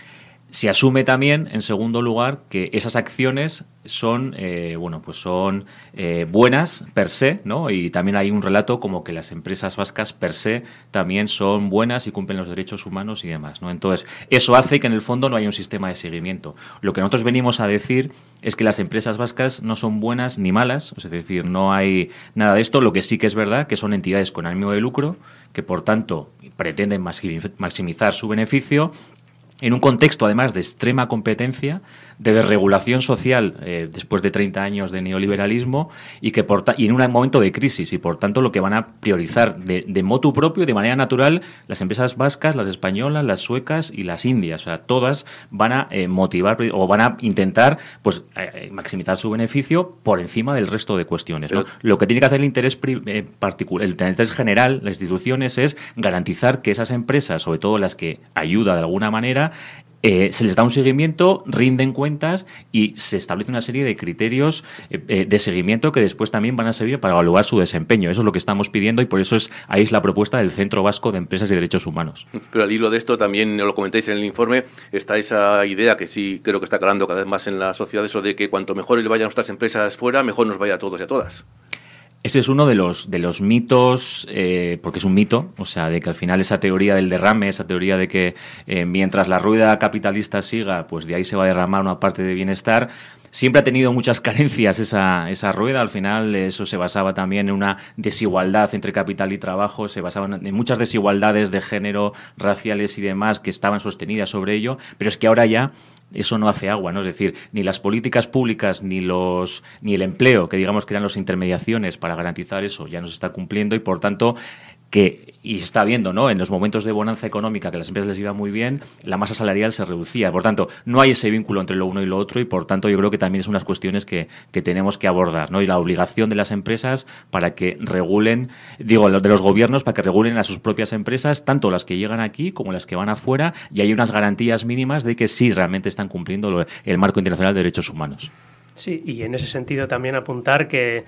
Speaker 20: Se asume también, en segundo lugar, que esas acciones son, eh, bueno, pues son eh, buenas per se, ¿no? Y también hay un relato como que las empresas vascas per se también son buenas y cumplen los derechos humanos y demás, ¿no? Entonces, eso hace que en el fondo no haya un sistema de seguimiento. Lo que nosotros venimos a decir es que las empresas vascas no son buenas ni malas, es decir, no hay nada de esto. Lo que sí que es verdad que son entidades con ánimo de lucro, que por tanto pretenden maximizar su beneficio en un contexto, además, de extrema competencia, de desregulación social eh, después de treinta años de neoliberalismo y que por ta- y en un momento de crisis, y por tanto lo que van a priorizar de, de motu propio, de manera natural, las empresas vascas, las españolas, las suecas y las indias. O sea, todas van a eh, motivar o van a intentar pues eh, maximizar su beneficio por encima del resto de cuestiones, ¿no? Lo que tiene que hacer el interés pri- eh, particular, el interés general, las instituciones, es garantizar que esas empresas, sobre todo las que ayuda de alguna manera, Eh, se les da un seguimiento, rinden cuentas y se establece una serie de criterios eh, eh, de seguimiento que después también van a servir para evaluar su desempeño. Eso es lo que estamos pidiendo y por eso es ahí es la propuesta del Centro Vasco de Empresas y Derechos Humanos.
Speaker 2: Pero al hilo de esto, también lo comentáis en el informe, está esa idea que sí creo que está calando cada vez más en la sociedad, eso de que cuanto mejor le vayan nuestras empresas fuera, mejor nos vaya a todos y a todas.
Speaker 20: Ese es uno de los de los mitos, eh, porque es un mito, o sea, de que al final esa teoría del derrame, esa teoría de que eh, mientras la rueda capitalista siga, pues de ahí se va a derramar una parte de bienestar. Siempre ha tenido muchas carencias esa, esa rueda. Al final eso se basaba también en una desigualdad entre capital y trabajo, se basaba en muchas desigualdades de género, raciales y demás que estaban sostenidas sobre ello, pero es que ahora ya eso no hace agua, ¿no? Es decir, ni las políticas públicas ni los ni el empleo, que digamos que eran las intermediaciones para garantizar eso, ya no se está cumpliendo y por tanto que, y se está viendo, ¿no?, en los momentos de bonanza económica que a las empresas les iba muy bien, la masa salarial se reducía. Por tanto, no hay ese vínculo entre lo uno y lo otro y, por tanto, yo creo que también son unas cuestiones que, que tenemos que abordar, ¿no? Y la obligación de las empresas para que regulen, digo, de los gobiernos para que regulen a sus propias empresas, tanto las que llegan aquí como las que van afuera, y hay unas garantías mínimas de que sí realmente están cumpliendo el marco internacional de derechos humanos.
Speaker 21: Sí, y en ese sentido también apuntar que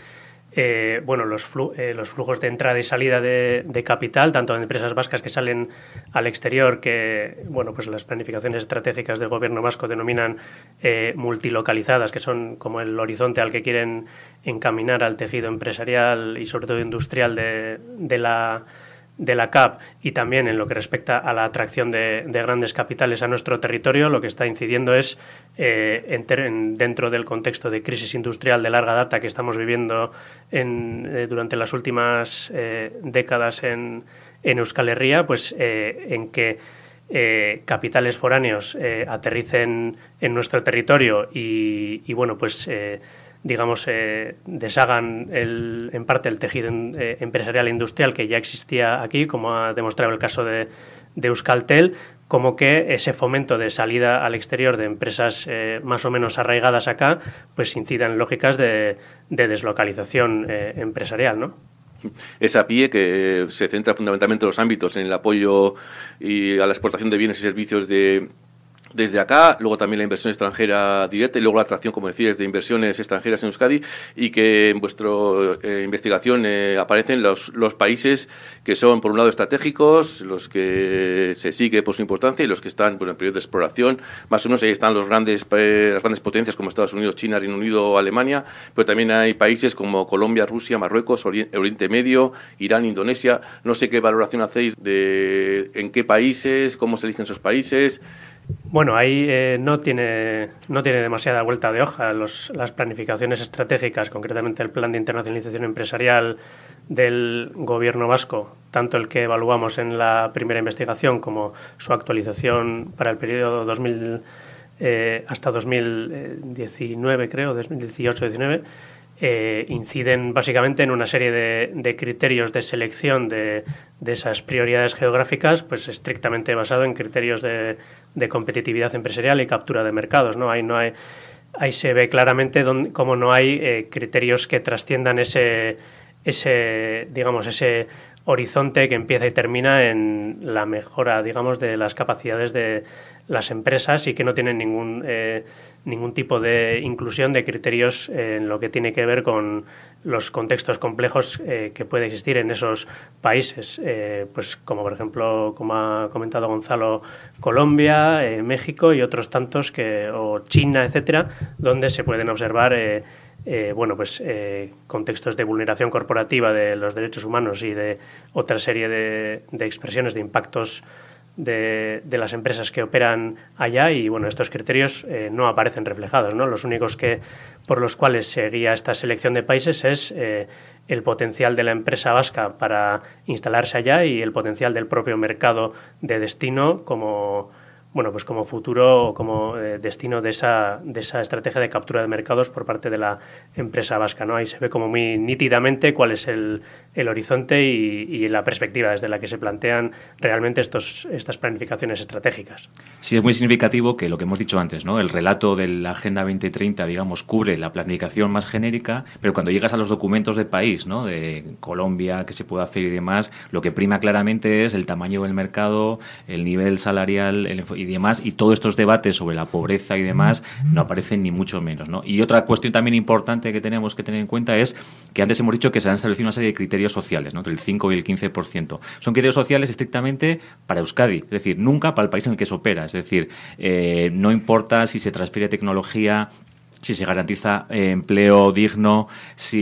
Speaker 21: Eh, bueno, los, flu eh, los flujos de entrada y salida de, de capital, tanto en empresas vascas que salen al exterior, que bueno, pues las planificaciones estratégicas del gobierno vasco denominan eh, multilocalizadas, que son como el horizonte al que quieren encaminar al tejido empresarial y sobre todo industrial de, de la de la C A P, y también en lo que respecta a la atracción de, de grandes capitales a nuestro territorio, lo que está incidiendo es, eh, en en, dentro del contexto de crisis industrial de larga data que estamos viviendo en, eh, durante las últimas eh, décadas en, en Euskal Herria, pues eh, en que eh, capitales foráneos eh, aterricen en nuestro territorio y, y bueno, pues eh, digamos, eh, deshagan el, en parte el tejido eh, empresarial e industrial que ya existía aquí, como ha demostrado el caso de, de Euskaltel, como que ese fomento de salida al exterior de empresas eh, más o menos arraigadas acá, pues incida en lógicas de, de deslocalización eh, empresarial, ¿no?
Speaker 2: Esa P I E que se centra fundamentalmente en los ámbitos, en el apoyo y a la exportación de bienes y servicios de desde acá, luego también la inversión extranjera directa y luego la atracción, como decías, de inversiones extranjeras en Euskadi, y que en vuestra eh, investigación eh, aparecen los, los países que son, por un lado, estratégicos, los que se sigue por su importancia y los que están bueno, en periodo de exploración. Más o menos ahí están los grandes, eh, las grandes potencias como Estados Unidos, China, Reino Unido, Alemania, pero también hay países como Colombia, Rusia, Marruecos, Oriente, Oriente Medio, Irán, Indonesia. No sé qué valoración hacéis de en qué países, cómo se eligen esos países.
Speaker 21: Bueno, ahí eh, no tiene no tiene demasiada vuelta de hoja. Los, las planificaciones estratégicas, concretamente el Plan de Internacionalización Empresarial del Gobierno vasco, tanto el que evaluamos en la primera investigación como su actualización para el periodo dos mil eh, hasta dos mil diecinueve, creo, dos mil dieciocho diecinueve, eh, inciden básicamente en una serie de, de criterios de selección de, de esas prioridades geográficas, pues estrictamente basado en criterios de, de competitividad empresarial y captura de mercados, ¿no? Ahí no hay, ahí se ve claramente donde, cómo no hay eh, criterios que trasciendan ese, ese, digamos, ese horizonte que empieza y termina en la mejora, digamos, de las capacidades de las empresas y que no tienen ningún eh, ningún tipo de inclusión de criterios en lo que tiene que ver con los contextos complejos eh, que puede existir en esos países, eh, pues como por ejemplo, como ha comentado Gonzalo, Colombia, eh, México y otros tantos, que o China, etcétera, donde se pueden observar eh, eh, bueno, pues eh, contextos de vulneración corporativa de los derechos humanos y de otra serie de, de expresiones de impactos De, de las empresas que operan allá, y bueno, estos criterios eh, no aparecen reflejados, ¿no? Los únicos que por los cuales se guía esta selección de países es eh, el potencial de la empresa vasca para instalarse allá y el potencial del propio mercado de destino como bueno, pues como futuro o como eh, destino de esa, de esa estrategia de captura de mercados por parte de la empresa vasca, ¿no? Ahí se ve como muy nítidamente cuál es el, el horizonte y, y la perspectiva desde la que se plantean realmente estos, estas planificaciones estratégicas.
Speaker 20: Sí, es muy significativo que lo que hemos dicho antes, ¿no? El relato de la Agenda veinte treinta, digamos, cubre la planificación más genérica, pero cuando llegas a los documentos de país, ¿no? De Colombia, qué se puede hacer y demás, lo que prima claramente es el tamaño del mercado, el nivel salarial, el y demás, y todos estos debates sobre la pobreza y demás no aparecen ni mucho menos, ¿no? Y otra cuestión también importante que tenemos que tener en cuenta es que antes hemos dicho que se han establecido una serie de criterios sociales, ¿no? Entre el cinco y el quince por ciento. Son criterios sociales estrictamente para Euskadi, es decir, nunca para el país en el que se opera, es decir, eh, no importa si se transfiere tecnología, si se garantiza eh, empleo digno,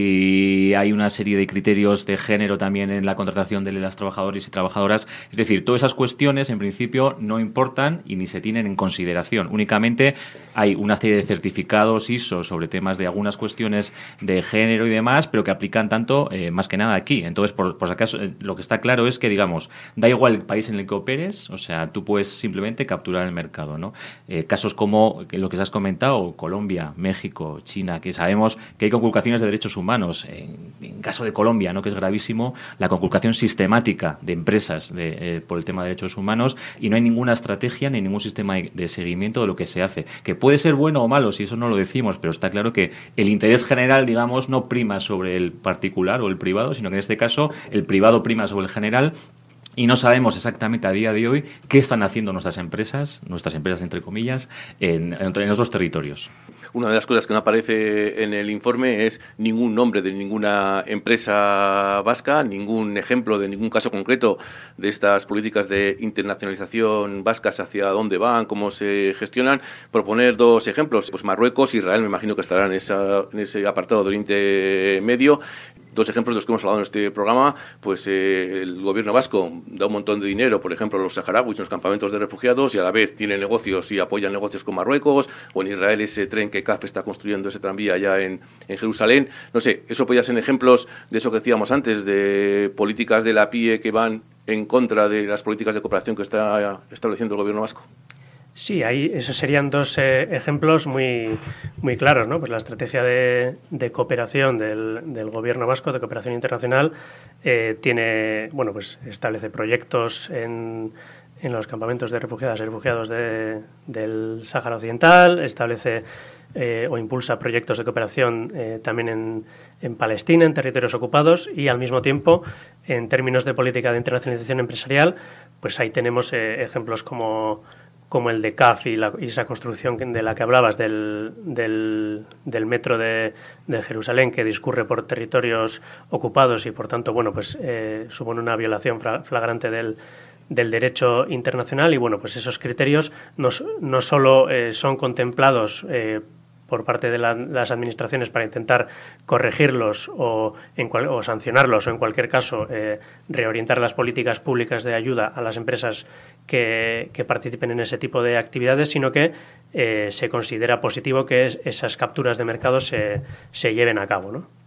Speaker 20: si hay una serie de criterios de género también en la contratación de las trabajadoras y trabajadoras. Es decir, todas esas cuestiones en principio no importan y ni se tienen en consideración. Únicamente hay una serie de certificados I S O sobre temas de algunas cuestiones de género y demás, pero que aplican tanto eh, más que nada aquí. Entonces, por, por si acaso, eh, lo que está claro es que, digamos, da igual el país en el que operes, o sea, tú puedes simplemente capturar el mercado, ¿no? Eh, casos como lo que se has comentado, Colombia, México, China, que sabemos que hay conculcaciones de derechos humanos. En, en caso de Colombia, ¿no? Que es gravísimo, la conculcación sistemática de empresas de, eh, por el tema de derechos humanos, y no hay ninguna estrategia ni ningún sistema de, de seguimiento de lo que se hace. Que puede ser bueno o malo, si eso no lo decimos, pero está claro que el interés general, digamos, no prima sobre el particular o el privado, sino que en este caso el privado prima sobre el general. Y no sabemos exactamente a día de hoy qué están haciendo nuestras empresas, nuestras empresas entre comillas, en, en otros territorios.
Speaker 2: Una de las cosas que no aparece en el informe es ningún nombre de ninguna empresa vasca, ningún ejemplo de ningún caso concreto de estas políticas de internacionalización vascas, hacia dónde van, cómo se gestionan. Proponer dos ejemplos, pues Marruecos, Israel, me imagino que estarán en, esa, en ese apartado de Oriente Medio. Dos ejemplos de los que hemos hablado en este programa, pues eh, el gobierno vasco da un montón de dinero, por ejemplo, a los saharauis en los campamentos de refugiados, y a la vez tiene negocios y apoya negocios con Marruecos, o en Israel ese tren que C A F está construyendo, ese tranvía allá en, en Jerusalén. No sé, eso podría ser ejemplos de eso que decíamos antes, de políticas de la P I E que van en contra de las políticas de cooperación que está estableciendo el gobierno vasco.
Speaker 21: Sí, ahí esos serían dos eh, ejemplos muy, muy claros, ¿no? Pues la estrategia de, de cooperación del, del gobierno vasco, de cooperación internacional, eh, tiene, bueno, pues establece proyectos en, en los campamentos de refugiadas y refugiados de, del Sáhara Occidental, establece eh, o impulsa proyectos de cooperación eh, también en, en Palestina, en territorios ocupados, y al mismo tiempo, en términos de política de internacionalización empresarial, pues ahí tenemos eh, ejemplos como como el de C A F y, la, y esa construcción de la que hablabas del, del, del metro de, de Jerusalén, que discurre por territorios ocupados y, por tanto, bueno, pues eh, supone una violación flagrante del, del derecho internacional. Y, bueno, pues esos criterios no, no solo eh, son contemplados eh, por parte de la, las administraciones para intentar corregirlos o, en cual, o sancionarlos, o en cualquier caso eh, reorientar las políticas públicas de ayuda a las empresas que, que participen en ese tipo de actividades, sino que eh, se considera positivo que es, esas capturas de mercado se, se lleven a cabo, ¿no?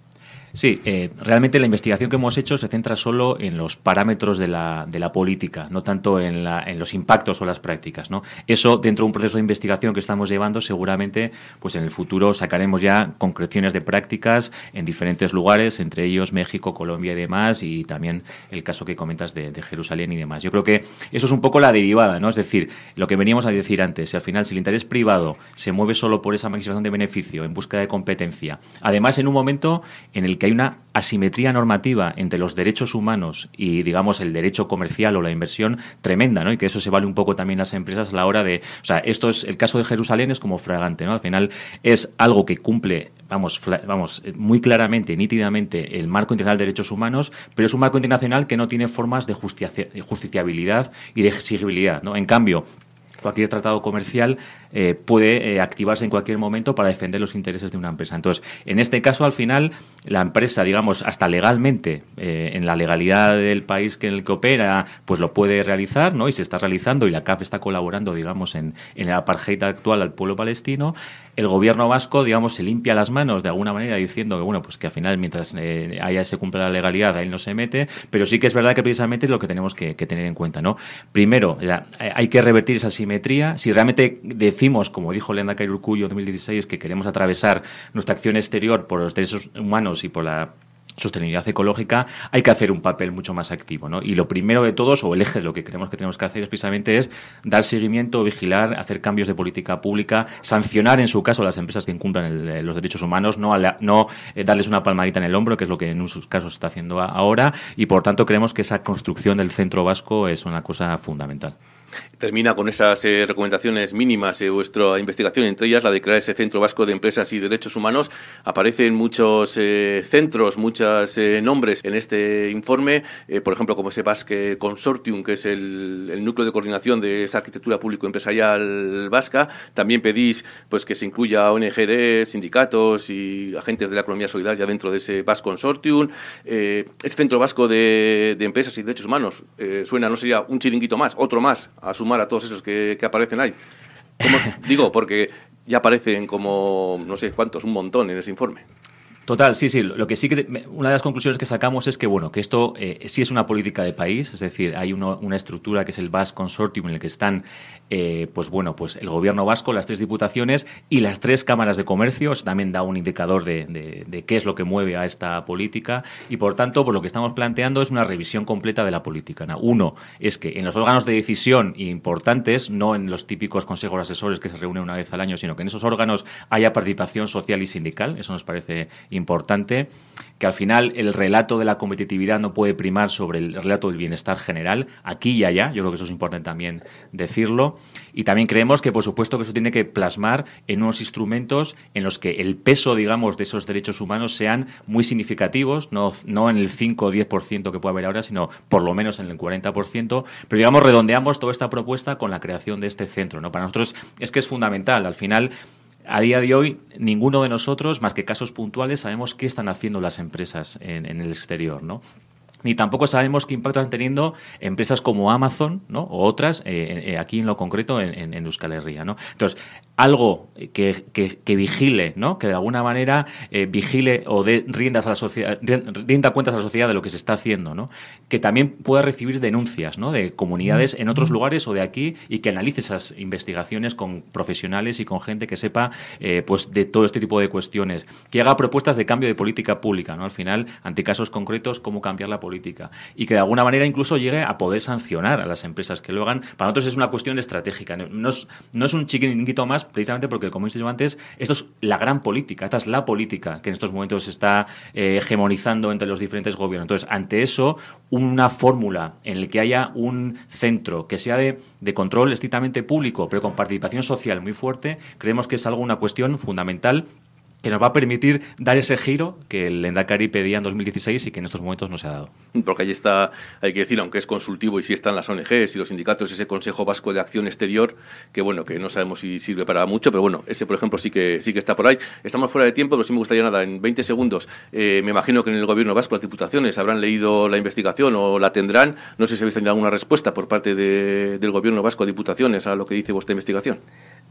Speaker 20: Sí, eh, realmente la investigación que hemos hecho se centra solo en los parámetros de la, de la política, no tanto en, la, en los impactos o las prácticas, ¿no? Eso, dentro de un proceso de investigación que estamos llevando, seguramente pues en el futuro sacaremos ya concreciones de prácticas en diferentes lugares, entre ellos México, Colombia y demás, y también el caso que comentas de, de Jerusalén y demás. Yo creo que eso es un poco la derivada, ¿no? Es decir, lo que veníamos a decir antes, si al final si el interés privado se mueve solo por esa maximización de beneficio, en búsqueda de competencia, además en un momento en el que hay una asimetría normativa entre los derechos humanos y, digamos, el derecho comercial o la inversión tremenda, ¿no? Y que eso se vale un poco también las empresas a la hora de... O sea, esto es... El caso de Jerusalén es como fragante, ¿no? Al final es algo que cumple... Vamos, vamos, muy claramente, nítidamente, el marco internacional de derechos humanos, pero es un marco internacional que no tiene formas de, justicia, de justiciabilidad y de exigibilidad, ¿no? En cambio, cualquier tratado comercial eh, puede eh, activarse en cualquier momento para defender los intereses de una empresa. Entonces, en este caso, al final, la empresa, digamos, hasta legalmente, eh, en la legalidad del país que en el que opera, pues lo puede realizar, ¿no? Y se está realizando, y la C A F está colaborando, digamos, en, en el apartheid actual al pueblo palestino. El gobierno vasco, digamos, se limpia las manos de alguna manera diciendo que, bueno, pues que al final, mientras eh, haya se cumpla la legalidad, ahí no se mete, pero sí que es verdad que precisamente es lo que tenemos que, que tener en cuenta, ¿no? Primero, la, hay que revertir esa simetría. Si realmente decimos, como dijo Lehendakari Urkullu en dos mil dieciséis, que queremos atravesar nuestra acción exterior por los derechos humanos y por la sostenibilidad ecológica, hay que hacer un papel mucho más activo, ¿no? Y lo primero de todos, o el eje de lo que creemos que tenemos que hacer, es precisamente es dar seguimiento, vigilar, hacer cambios de política pública, sancionar en su caso a las empresas que incumplan el, los derechos humanos, no, la, no eh, darles una palmadita en el hombro, que es lo que en sus casos se está haciendo ahora, y por tanto creemos que esa construcción del centro vasco es una cosa fundamental.
Speaker 2: Termina con esas eh, recomendaciones mínimas de eh, vuestra investigación, entre ellas la de crear ese Centro Vasco de Empresas y Derechos Humanos. Aparecen muchos eh, centros, muchos eh, nombres en este informe, eh, por ejemplo, como ese Basque Consortium, que es el, el núcleo de coordinación de esa arquitectura público-empresarial vasca. También pedís pues que se incluya O N G D, sindicatos y agentes de la economía solidaria dentro de ese Basque Consortium. Eh, este Centro Vasco de, de Empresas y Derechos Humanos eh, suena, no sería un chiringuito más, otro más, a sumar a todos esos que, que aparecen ahí. ¿Cómo? Digo, porque ya aparecen como, no sé cuántos, un montón en ese informe.
Speaker 20: Total, sí, sí. Lo que sí que una de las conclusiones que sacamos es que bueno, que esto eh, sí es una política de país, es decir, hay uno, una estructura que es el Basque Consortium en el que están, eh, pues bueno, pues el gobierno vasco, las tres diputaciones y las tres cámaras de comercio. Eso también da un indicador de, de, de qué es lo que mueve a esta política y por tanto, por lo que estamos planteando es una revisión completa de la política, ¿no? Uno es que en los órganos de decisión importantes, no en los típicos consejos asesores que se reúnen una vez al año, sino que en esos órganos haya participación social y sindical. Eso nos parece importante, que al final el relato de la competitividad no puede primar sobre el relato del bienestar general, aquí y allá. Yo creo que eso es importante también decirlo. Y también creemos que, por supuesto, que eso tiene que plasmar en unos instrumentos en los que el peso, digamos, de esos derechos humanos sean muy significativos, no, no en el cinco o diez por ciento que puede haber ahora, sino por lo menos en el cuarenta por ciento. Pero, digamos, redondeamos toda esta propuesta con la creación de este centro, ¿no? Para nosotros es que es fundamental. Al final, a día de hoy, ninguno de nosotros, más que casos puntuales, sabemos qué están haciendo las empresas en, en el exterior, ¿no? Ni tampoco sabemos qué impacto están teniendo empresas como Amazon, ¿no? O otras, eh, eh, aquí en lo concreto en, en, en Euskal Herria, ¿no? Entonces, algo que, que, que vigile, ¿no? Que de alguna manera eh, vigile o dé riendas a la sociedad, rinda cuentas a la sociedad de lo que se está haciendo, ¿no? Que también pueda recibir denuncias, ¿no? De comunidades en otros lugares o de aquí y que analice esas investigaciones con profesionales y con gente que sepa eh, pues de todo este tipo de cuestiones, que haga propuestas de cambio de política pública, ¿no? Al final, ante casos concretos, cómo cambiar la política y que de alguna manera incluso llegue a poder sancionar a las empresas que lo hagan. Para nosotros es una cuestión estratégica, no es, no es un chiquinguito más, precisamente porque, como he dicho antes, esto es la gran política, esta es la política que en estos momentos se está eh, hegemonizando entre los diferentes gobiernos. Entonces, ante eso, una fórmula en la que haya un centro que sea de, de control estrictamente público, pero con participación social muy fuerte, creemos que es algo, una cuestión fundamental que nos va a permitir dar ese giro que el Lehendakari pedía en dos mil dieciséis y que en estos momentos no se ha dado.
Speaker 2: Porque ahí está, hay que decir, aunque es consultivo y sí están las O N Ges y los sindicatos, ese Consejo Vasco de Acción Exterior, que bueno, que no sabemos si sirve para mucho, pero bueno, ese por ejemplo sí que sí que está por ahí. Estamos fuera de tiempo, pero sí me gustaría nada, en veinte segundos, eh, me imagino que en el Gobierno Vasco las diputaciones habrán leído la investigación o la tendrán. No sé si habéis tenido alguna respuesta por parte de, del Gobierno Vasco a diputaciones a lo que dice vuestra investigación.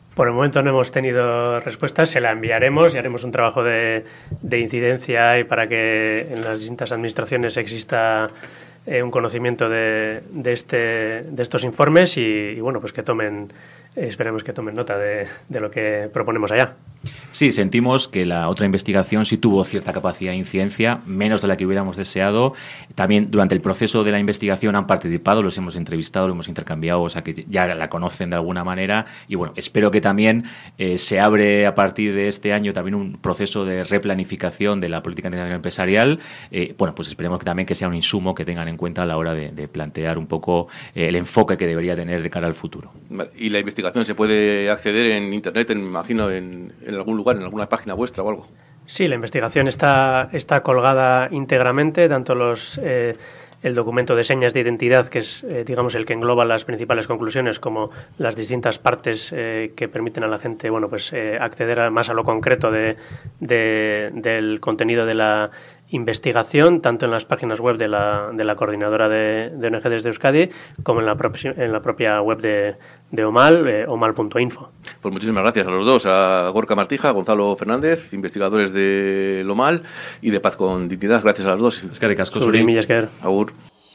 Speaker 21: Por el momento no hemos tenido respuestas, se la enviaremos y haremos un trabajo de, de incidencia y para que en las distintas administraciones exista eh, un conocimiento de, de, este, de estos informes y, y bueno, pues que tomen, esperemos que tomen nota de, de lo que proponemos allá.
Speaker 20: Sí, sentimos que la otra investigación sí tuvo cierta capacidad de incidencia, menos de la que hubiéramos deseado. También durante el proceso de la investigación han participado, los hemos entrevistado, los hemos intercambiado, o sea que ya la conocen de alguna manera. Y bueno, espero que también eh, se abre a partir de este año también un proceso de replanificación de la política internacional empresarial. Eh, bueno, pues esperemos que también que sea un insumo que tengan en cuenta a la hora de, de plantear un poco eh, el enfoque que debería tener de cara al futuro.
Speaker 2: ¿Y la investigación se puede acceder en Internet, en, me imagino, en, en algún lugar, en alguna página vuestra o algo?
Speaker 21: Sí, la investigación está, está colgada íntegramente, tanto los eh, el documento de señas de identidad, que es eh, digamos el que engloba las principales conclusiones, como las distintas partes eh, que permiten a la gente bueno pues eh, acceder a, más a lo concreto de, de, del contenido de la investigación, tanto en las páginas web de la, de la coordinadora de, de O N G desde Euskadi, como en la, propia, en la propia web de, de OMAL, eh, omal punto info.
Speaker 2: Pues muchísimas gracias a los dos, a Gorka Martija, a Gonzalo Fernández, investigadores de OMAL y de Paz con Dignidad. Gracias a los dos.
Speaker 21: Eskerrik asko zuri. Mila esker.
Speaker 2: Agur.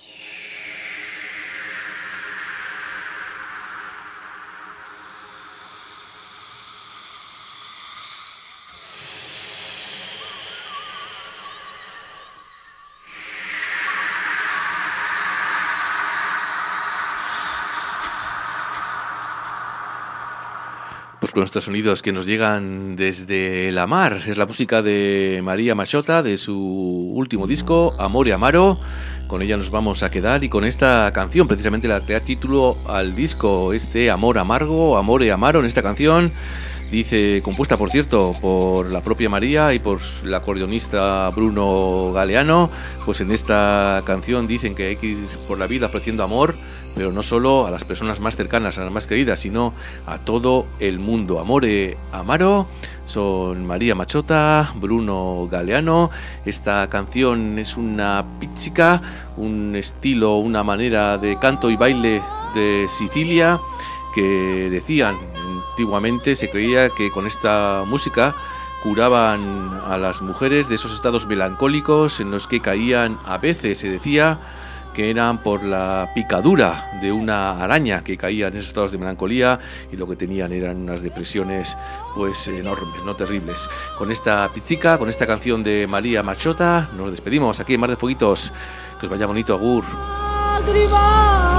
Speaker 2: Con estos sonidos que nos llegan desde la mar. Es la música de María Machota, de su último disco, Amore Amaro. Con ella nos vamos a quedar y con esta canción, precisamente la que da título al disco, este Amor Amargo, Amore Amaro. En esta canción, dice, compuesta por cierto por la propia María y por el acordeonista Bruno Galeano, pues en esta canción dicen que hay que ir por la vida ofreciendo amor, pero no solo a las personas más cercanas, a las más queridas, sino a todo el mundo. Amore Amaro, son María Machota, Bruno Galeano. Esta canción es una pizzica, un estilo, una manera de canto y baile de Sicilia, que decían antiguamente, se creía que con esta música curaban a las mujeres de esos estados melancólicos en los que caían. A veces se decía que eran por la picadura de una araña que caía en esos estados de melancolía y lo que tenían eran unas depresiones pues enormes, no terribles. Con esta pizzica, con esta canción de María Machota, nos despedimos aquí en Mar de Fueguitos. Que os vaya bonito, agur.